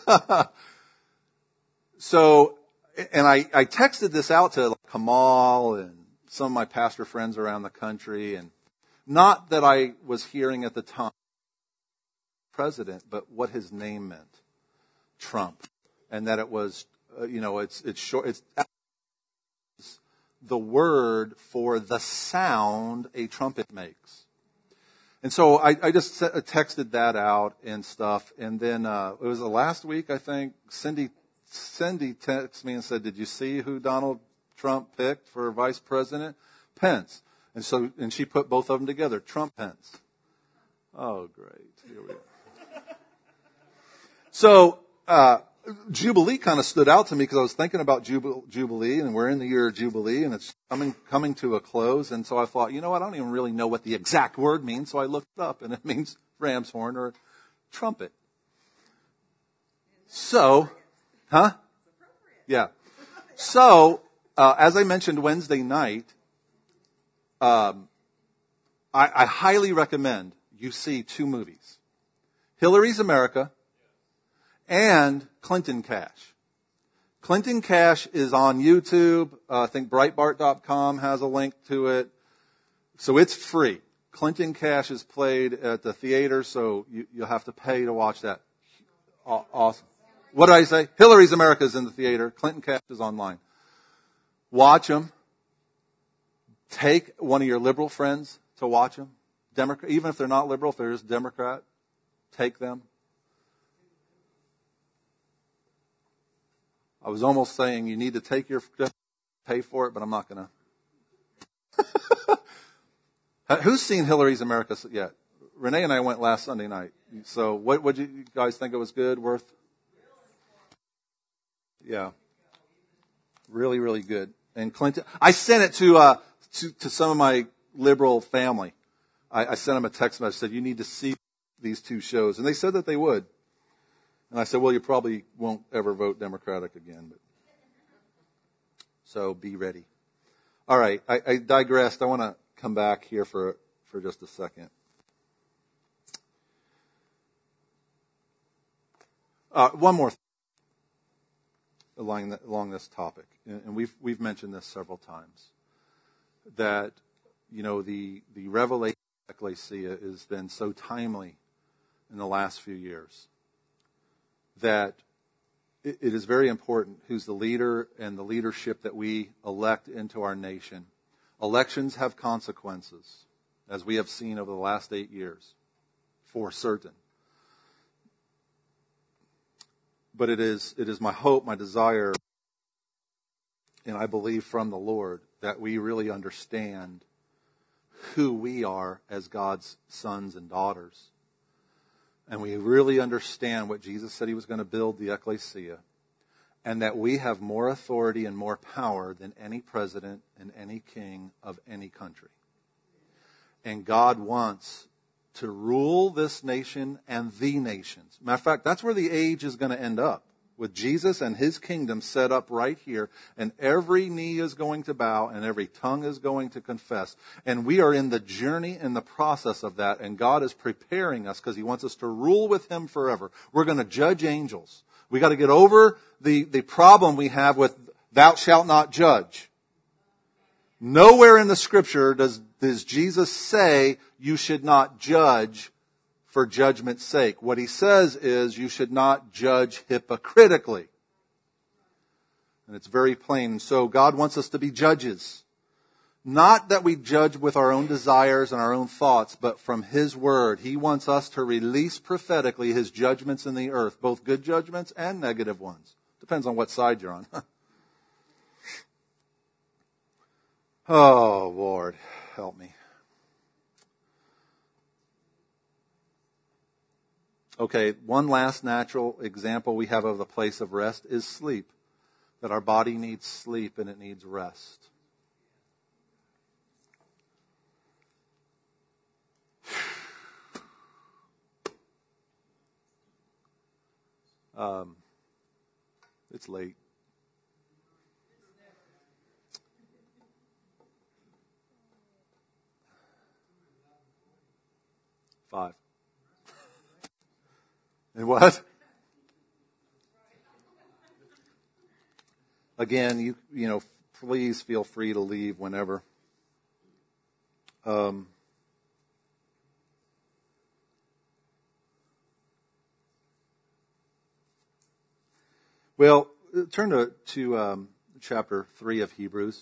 So, and I texted this out to Kamal and some of my pastor friends around the country, and not that I was hearing at the time president, but what his name meant, Trump, and that it was, it's short. It's the word for the sound a trumpet makes. And so I just texted that out and stuff. And then it was the last week, I think, Cindy texted me and said, "Did you see who Donald Trump picked for vice president? Pence." And she put both of them together, Trump Pence. Oh, great. Here we go. So Jubilee kind of stood out to me because I was thinking about Jubilee, and we're in the year of Jubilee, and it's coming to a close. And so I thought, you know what, I don't even really know what the exact word means, so I looked it up, and it means ram's horn or trumpet. So, yeah. So, as I mentioned Wednesday night, I highly recommend you see two movies. Hillary's America and Clinton Cash. Clinton Cash is on YouTube. I think Breitbart.com has a link to it. So it's free. Clinton Cash is played at the theater, so you'll have to pay to watch that. Awesome. What did I say? Hillary's America is in the theater. Clinton Cash is online. Watch them. Take one of your liberal friends to watch them. Democrat, even if they're not liberal, if they're just Democrat, take them. I was almost saying you need to take your pay for it, but I'm not going to. Who's seen Hillary's America yet? Renee and I went last Sunday night. So what did you guys think? It was good? Worth? Yeah. Really, really good. And Clinton, I sent it to some of my liberal family. I sent them a text message. I said, you need to see these two shows. And they said that they would. And I said, well, you probably won't ever vote Democratic again. But so be ready. All right. I digressed. I want to come back here for just a second. One more thing along this topic. And we've mentioned this several times. That, the revelation of Ecclesia has been so timely in the last few years that it is very important who's the leader and the leadership that we elect into our nation. Elections have consequences, as we have seen over the last 8 years, for certain. But it is my hope, my desire, and I believe from the Lord, that we really understand who we are as God's sons and daughters. And we really understand what Jesus said he was going to build the ecclesia. And that we have more authority and more power than any president and any king of any country. And God wants to rule this nation and the nations. Matter of fact, that's where the age is going to end up. With Jesus and his kingdom set up right here. And every knee is going to bow and every tongue is going to confess. And we are in the journey and the process of that. And God is preparing us because he wants us to rule with him forever. We're going to judge angels. We got to get over the problem we have with thou shalt not judge. Nowhere in the scripture does Jesus say you should not judge for judgment's sake. What he says is you should not judge hypocritically. And it's very plain. So God wants us to be judges. Not that we judge with our own desires and our own thoughts, but from his word. He wants us to release prophetically his judgments in the earth, both good judgments and negative ones. Depends on what side you're on. Oh, Lord, help me. Okay, one last natural example we have of the place of rest is sleep. That our body needs sleep and it needs rest. It's late. Five. And what? Again, you know, please feel free to leave whenever. Well, turn to chapter 3 of Hebrews.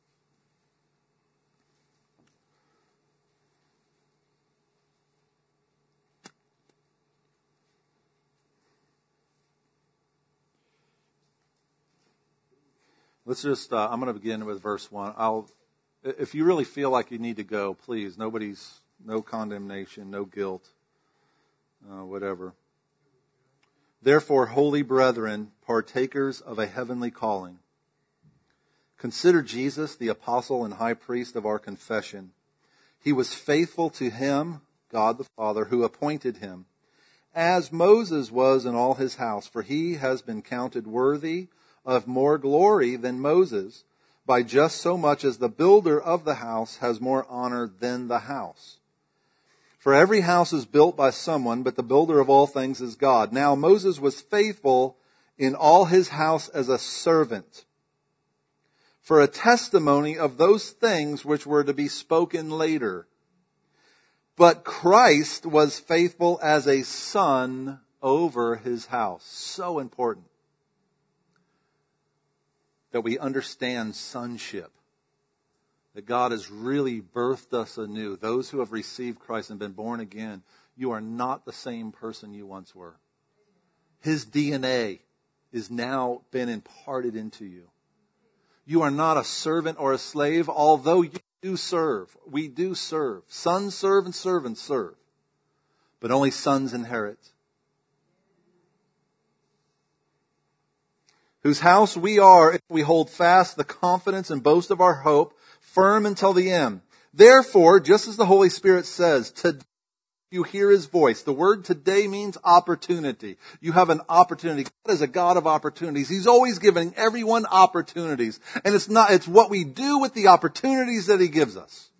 Let's just, I'm going to begin with verse 1. If you really feel like you need to go, please, no condemnation, no guilt, whatever. Therefore, holy brethren, partakers of a heavenly calling, consider Jesus, the apostle and high priest of our confession. He was faithful to him, God the Father, who appointed him, as Moses was in all his house, for he has been counted worthy of more glory than Moses, by just so much as the builder of the house has more honor than the house. For every house is built by someone, but the builder of all things is God. Now Moses was faithful in all his house as a servant, for a testimony of those things which were to be spoken later. But Christ was faithful as a son over his house. So important that we understand sonship. That God has really birthed us anew. Those who have received Christ and been born again, you are not the same person you once were. His DNA is now been imparted into you. You are not a servant or a slave, although you do serve. We do serve. Sons serve and servants serve. But only sons inherit. Whose house we are if we hold fast the confidence and boast of our hope firm until the end. Therefore, just as the Holy Spirit says, today you hear his voice. The word today means opportunity. You have an opportunity. God is a God of opportunities. He's always giving everyone opportunities. And it's what we do with the opportunities that he gives us.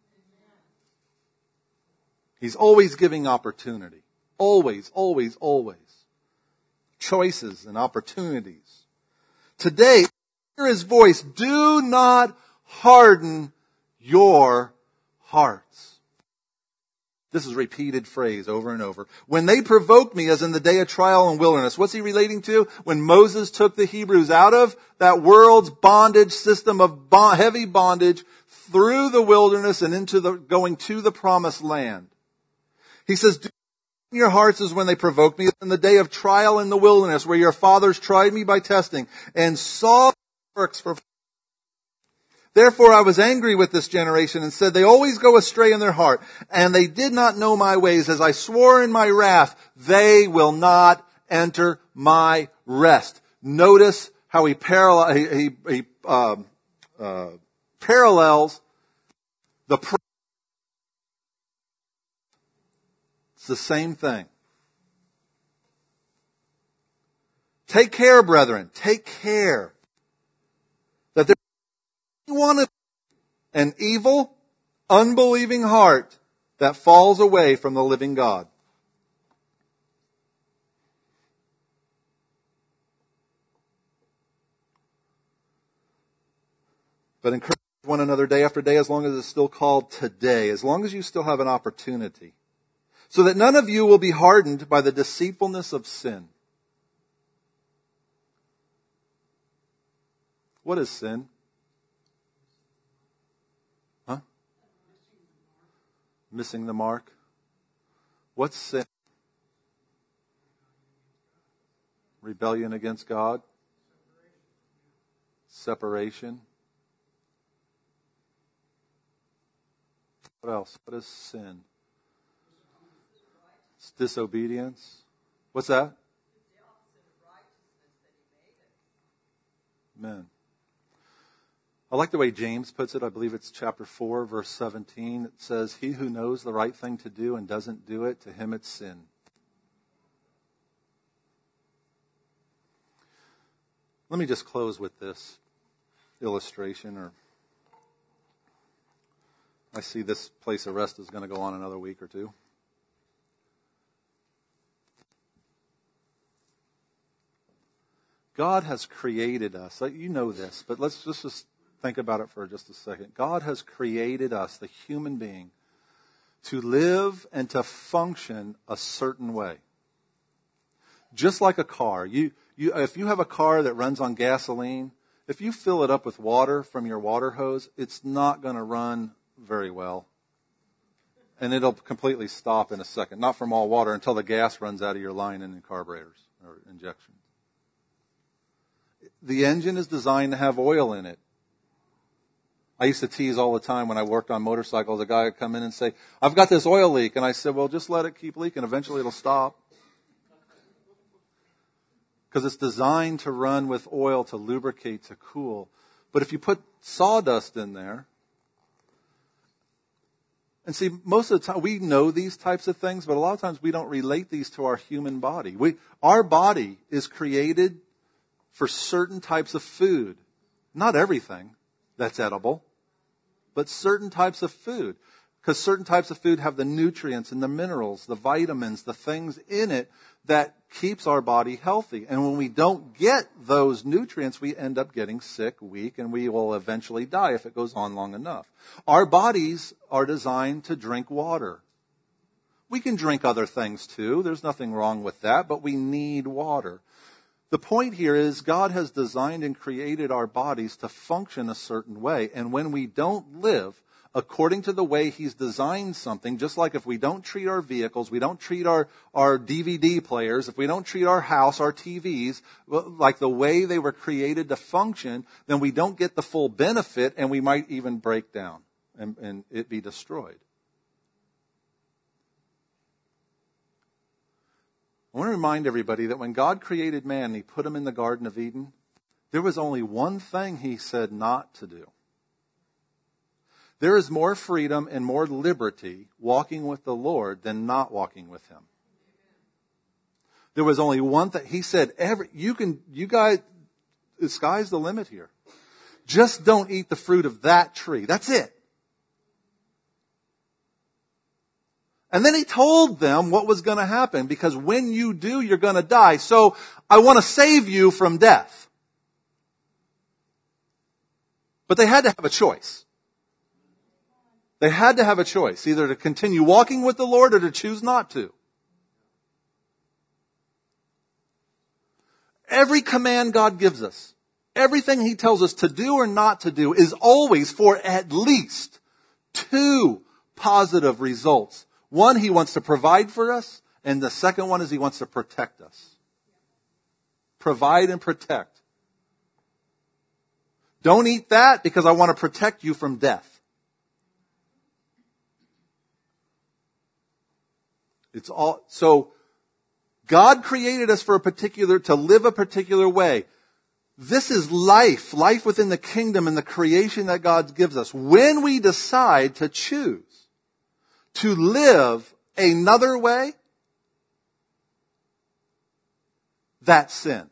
He's always giving opportunity. Always, always, always. Choices and opportunities. Today, hear his voice. Do not harden your hearts. This is a repeated phrase over and over. When they provoked me as in the day of trial and wilderness. What's he relating to? When Moses took the Hebrews out of that world's bondage system of heavy bondage through the wilderness and going to the promised land. He says, do your hearts as when they provoked me in the day of trial in the wilderness, where your fathers tried me by testing and saw works for. Therefore I was angry with this generation and said, they always go astray in their heart, and they did not know my ways. As I swore in my wrath, they will not enter my rest. Notice how he parallels the. It's the same thing. Take care, brethren. Take care that there is anyone of an evil, unbelieving heart that falls away from the living God. But encourage one another day after day, as long as it's still called today, as long as you still have an opportunity, so that none of you will be hardened by the deceitfulness of sin. What is sin? Huh? Missing the mark. What's sin? Rebellion against God. Separation. What else? What is sin? It's disobedience. What's that? Amen. I like the way James puts it. I believe it's chapter 4, verse 17. It says, he who knows the right thing to do and doesn't do it, to him it's sin. Let me just close with this illustration. I see this place of rest is going to go on another week or two. God has created us. You know this, but let's just think about it for just a second. God has created us, the human being, to live and to function a certain way. Just like a car. If you have a car that runs on gasoline, if you fill it up with water from your water hose, it's not going to run very well. And it'll completely stop in a second. Not from all water until the gas runs out of your line and in carburetors or injection. The engine is designed to have oil in it. I used to tease all the time when I worked on motorcycles. A guy would come in and say, I've got this oil leak. And I said, well, just let it keep leaking. Eventually it'll stop. Because it's designed to run with oil, to lubricate, to cool. But if you put sawdust in there, and see, most of the time we know these types of things, but a lot of times we don't relate these to our human body. Our body is created for certain types of food. Not everything that's edible, but certain types of food. Because certain types of food have the nutrients and the minerals, the vitamins, the things in it that keeps our body healthy. And when we don't get those nutrients, we end up getting sick, weak, and we will eventually die if it goes on long enough. Our bodies are designed to drink water. We can drink other things too. There's nothing wrong with that, but we need water. The point here is God has designed and created our bodies to function a certain way. And when we don't live according to the way He's designed something, just like if we don't treat our vehicles, we don't treat our DVD players, if we don't treat our house, our TVs, like the way they were created to function, then we don't get the full benefit and we might even break down and it be destroyed. I want to remind everybody that when God created man and He put him in the Garden of Eden, there was only one thing He said not to do. There is more freedom and more liberty walking with the Lord than not walking with Him. There was only one thing. He said, you guys, the sky's the limit here. Just don't eat the fruit of that tree. That's it. And then He told them what was going to happen, because when you do, you're going to die. So I want to save you from death. But they had to have a choice. They had to have a choice, either to continue walking with the Lord or to choose not to. Every command God gives us, everything He tells us to do or not to do, is always for at least two positive results. One, He wants to provide for us, and the second one is He wants to protect us. Provide and protect. Don't eat that because I want to protect you from death. It's all, so God created us to live a particular way. This is life within the kingdom and the creation that God gives us. When we decide to choose to live another way, that's sin.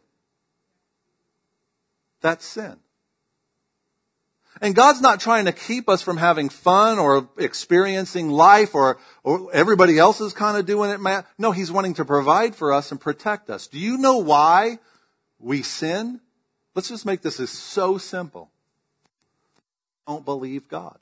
That's sin. And God's not trying to keep us from having fun or experiencing life or everybody else is kind of doing it. No, He's wanting to provide for us and protect us. Do you know why we sin? Let's just make this so simple. Don't believe God.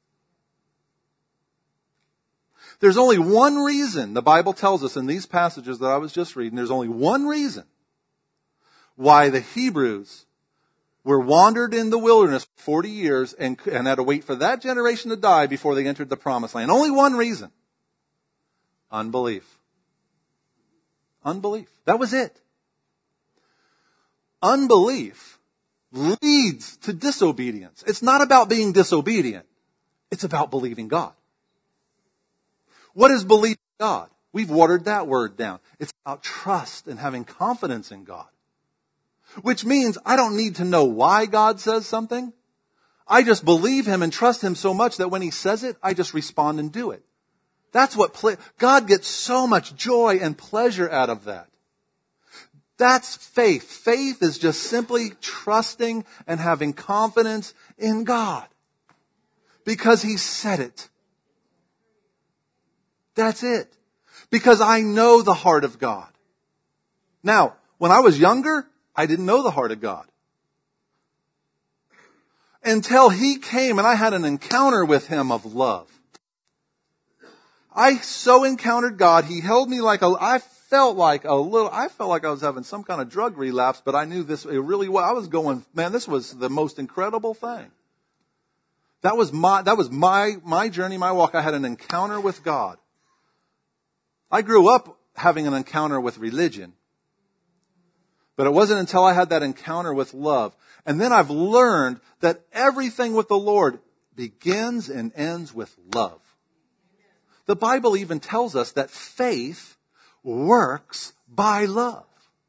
There's only one reason, the Bible tells us in these passages that I was just reading, there's only one reason why the Hebrews were wandered in the wilderness 40 years and had to wait for that generation to die before they entered the promised land. Only one reason. Unbelief. Unbelief. That was it. Unbelief leads to disobedience. It's not about being disobedient. It's about believing God. What is believing God? We've watered that word down. It's about trust and having confidence in God. Which means I don't need to know why God says something. I just believe Him and trust Him so much that when He says it, I just respond and do it. That's what God gets so much joy and pleasure out of that. That's faith. Faith is just simply trusting and having confidence in God because He said it. That's it. Because I know the heart of God. Now, when I was younger, I didn't know the heart of God. Until He came and I had an encounter with Him of love. I so encountered God, He held me I felt like I was having some kind of drug relapse, but I knew it really was. I was going, man, this was the most incredible thing. That was my journey, my walk. I had an encounter with God. I grew up having an encounter with religion. But it wasn't until I had that encounter with love. And then I've learned that everything with the Lord begins and ends with love. The Bible even tells us that faith works by love.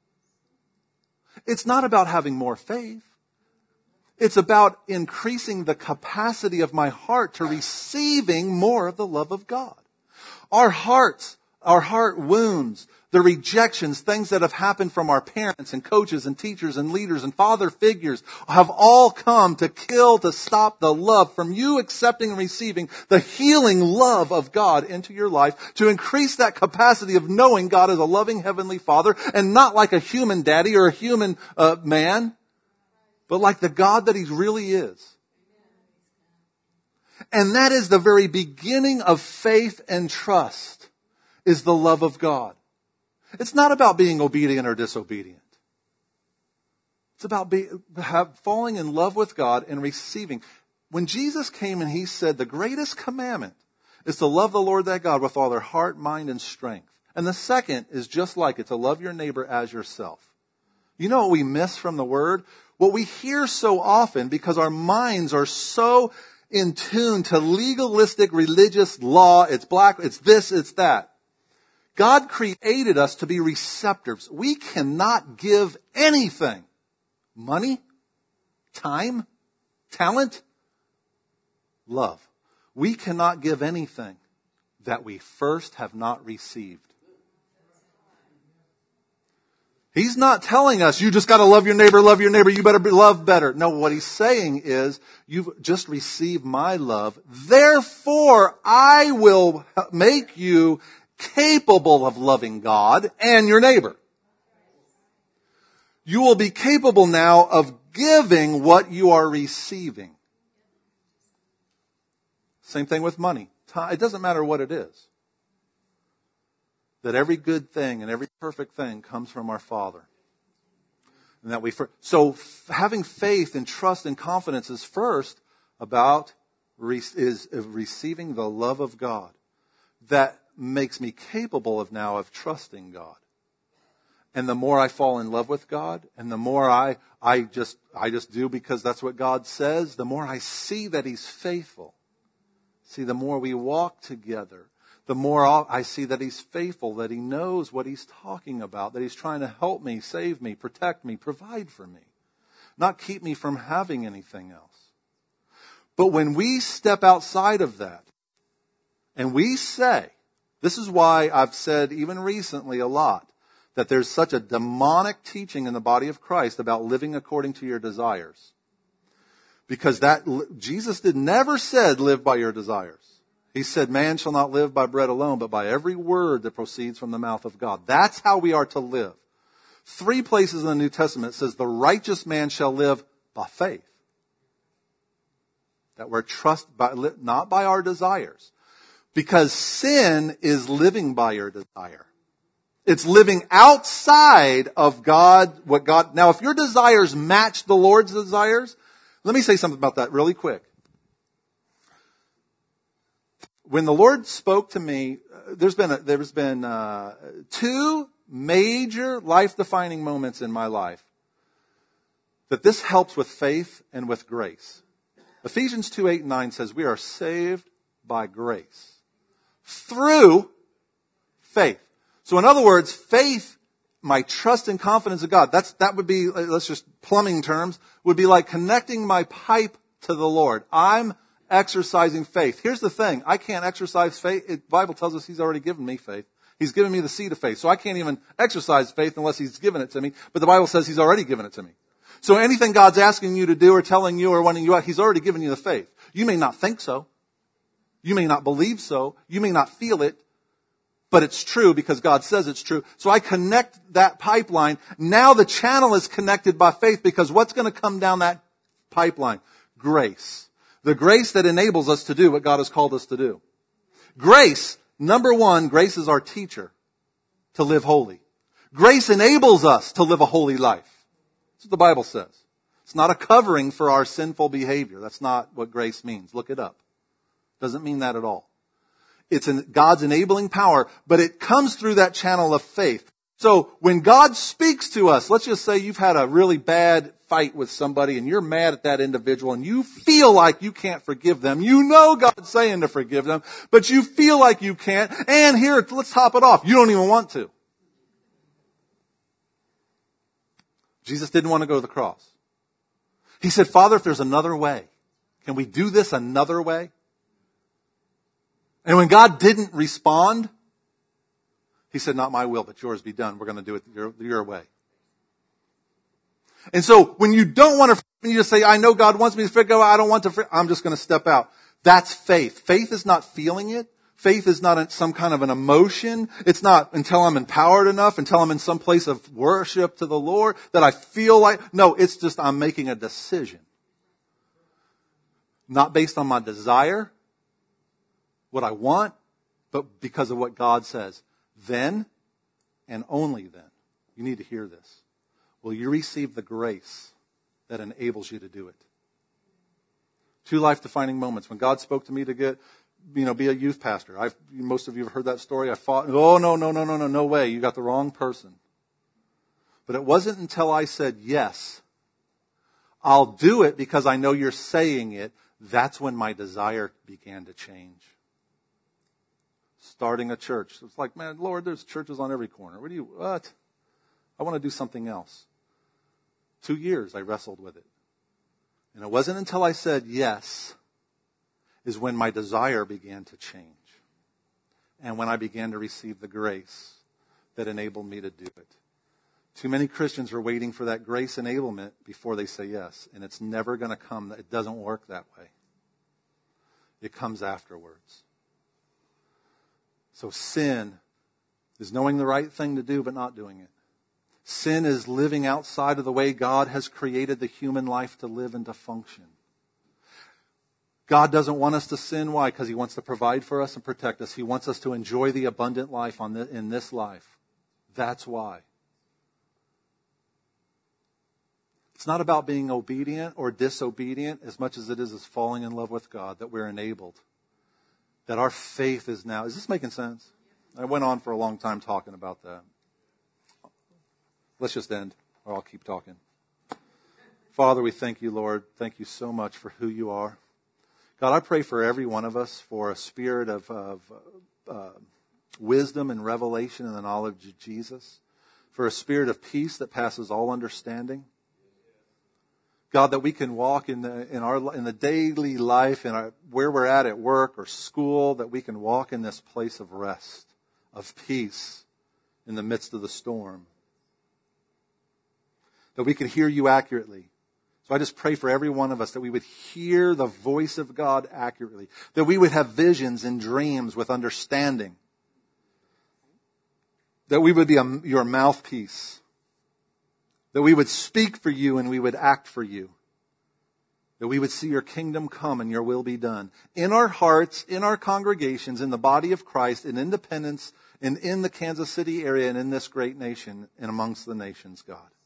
It's not about having more faith. It's about increasing the capacity of my heart to receiving more of the love of God. Our heart wounds, the rejections, things that have happened from our parents and coaches and teachers and leaders and father figures have all come to kill, to stop the love from you accepting and receiving the healing love of God into your life, to increase that capacity of knowing God as a loving Heavenly Father and not like a human daddy or a human man, but like the God that He really is. And that is the very beginning of faith and trust, is the love of God. It's not about being obedient or disobedient. It's about falling in love with God and receiving. When Jesus came and He said the greatest commandment is to love the Lord thy God with all their heart, mind, and strength. And the second is just like it, to love your neighbor as yourself. You know what we miss from the Word? What we hear so often, because our minds are so in tune to legalistic religious law, it's black, it's this, it's that. God created us to be receptors. We cannot give anything. Money, time, talent, love. We cannot give anything that we first have not received. He's not telling us, you just got to love your neighbor, you better be loved better. No, what He's saying is, you've just received my love, therefore I will make you capable of loving God and your neighbor. You will be capable now of giving what you are receiving. Same thing with money. It doesn't matter what it is. That every good thing and every perfect thing comes from our Father. And that having faith and trust and confidence is first about receiving the love of God. That makes me capable of trusting God. And the more I fall in love with God, and the more I just do because that's what God says, the more I see that He's faithful. See, the more we walk together, the more I see that He's faithful, that He knows what He's talking about, that He's trying to help me, save me, protect me, provide for me, not keep me from having anything else. But when we step outside of that, and we say, this is why I've said even recently a lot, that there's such a demonic teaching in the body of Christ about living according to your desires. Because Jesus never said live by your desires. He said man shall not live by bread alone, but by every word that proceeds from the mouth of God. That's how we are to live. 3 places in the New Testament it says the righteous man shall live by faith. That we're not by our desires. Because sin is living by your desire. It's living outside of God, now if your desires match the Lord's desires, let me say something about that really quick. When the Lord spoke to me, there's been 2 major life-defining moments in my life that this helps with faith and with grace. Ephesians 2:8-9 says we are saved by grace through faith. So in other words, faith, my trust and confidence in God, that would be, let's just plumbing terms, would be like connecting my pipe to the Lord. I'm exercising faith. Here's the thing. I can't exercise faith. The Bible tells us He's already given me faith. He's given me the seed of faith. So I can't even exercise faith unless He's given it to me. But the Bible says He's already given it to me. So anything God's asking you to do or telling you or wanting you out, He's already given you the faith. You may not think so. You may not believe so. You may not feel it. But it's true because God says it's true. So I connect that pipeline. Now the channel is connected by faith because what's going to come down that pipeline? Grace. The grace that enables us to do what God has called us to do. Grace, number one, grace is our teacher to live holy. Grace enables us to live a holy life. That's what the Bible says. It's not a covering for our sinful behavior. That's not what grace means. Look it up. Doesn't mean that at all. It's God's enabling power, but it comes through that channel of faith. So when God speaks to us, let's just say you've had a really bad fight with somebody and you're mad at that individual and you feel like you can't forgive them. You know God's saying to forgive them, but you feel like you can't. And here, let's top it off. You don't even want to. Jesus didn't want to go to the cross. He said, Father, if there's another way, can we do this another way? And when God didn't respond, He said, not my will, but yours be done. We're going to do it your way. And so when you don't want to, you just say, I know God wants me to forgive, I don't want to, I'm just going to step out. That's faith. Faith is not feeling it. Faith is not some kind of an emotion. It's not until I'm empowered enough, until I'm in some place of worship to the Lord that I feel like, no, it's just I'm making a decision. Not based on my desire, what I want, but because of what God says. Then, and only then, you need to hear this. Will you receive the grace that enables you to do it? 2 life-defining moments. When God spoke to me to get, be a youth pastor. Most of you have heard that story. I fought, oh, no way. You got the wrong person. But it wasn't until I said, yes, I'll do it because I know you're saying it. That's when my desire began to change. Starting a church. It's like, man, Lord, there's churches on every corner. What? I want to do something else. 2 years I wrestled with it. And it wasn't until I said yes is when my desire began to change. And when I began to receive the grace that enabled me to do it. Too many Christians are waiting for that grace enablement before they say yes. And it's never going to come. It doesn't work that way. It comes afterwards. So sin is knowing the right thing to do but not doing it. Sin is living outside of the way God has created the human life to live and to function. God doesn't want us to sin. Why? Because He wants to provide for us and protect us. He wants us to enjoy the abundant life in this life. That's why. It's not about being obedient or disobedient as much as it is falling in love with God, that we're enabled. That our faith is now. Is this making sense? I went on for a long time talking about that. Let's just end, or I'll keep talking. Father, we thank you, Lord. Thank you so much for who you are. God, I pray for every one of us for a spirit of wisdom and revelation in the knowledge of Jesus. For a spirit of peace that passes all understanding. God, that we can walk in the daily life, where we're at work or school, that we can walk in this place of rest, of peace in the midst of the storm. That we can hear you accurately. So I just pray for every one of us that we would hear the voice of God accurately. That we would have visions and dreams with understanding. That we would be your mouthpiece. That we would speak for you and we would act for you. That we would see your kingdom come and your will be done. In our hearts, in our congregations, in the body of Christ, in Independence, and in the Kansas City area, and in this great nation, and amongst the nations, God.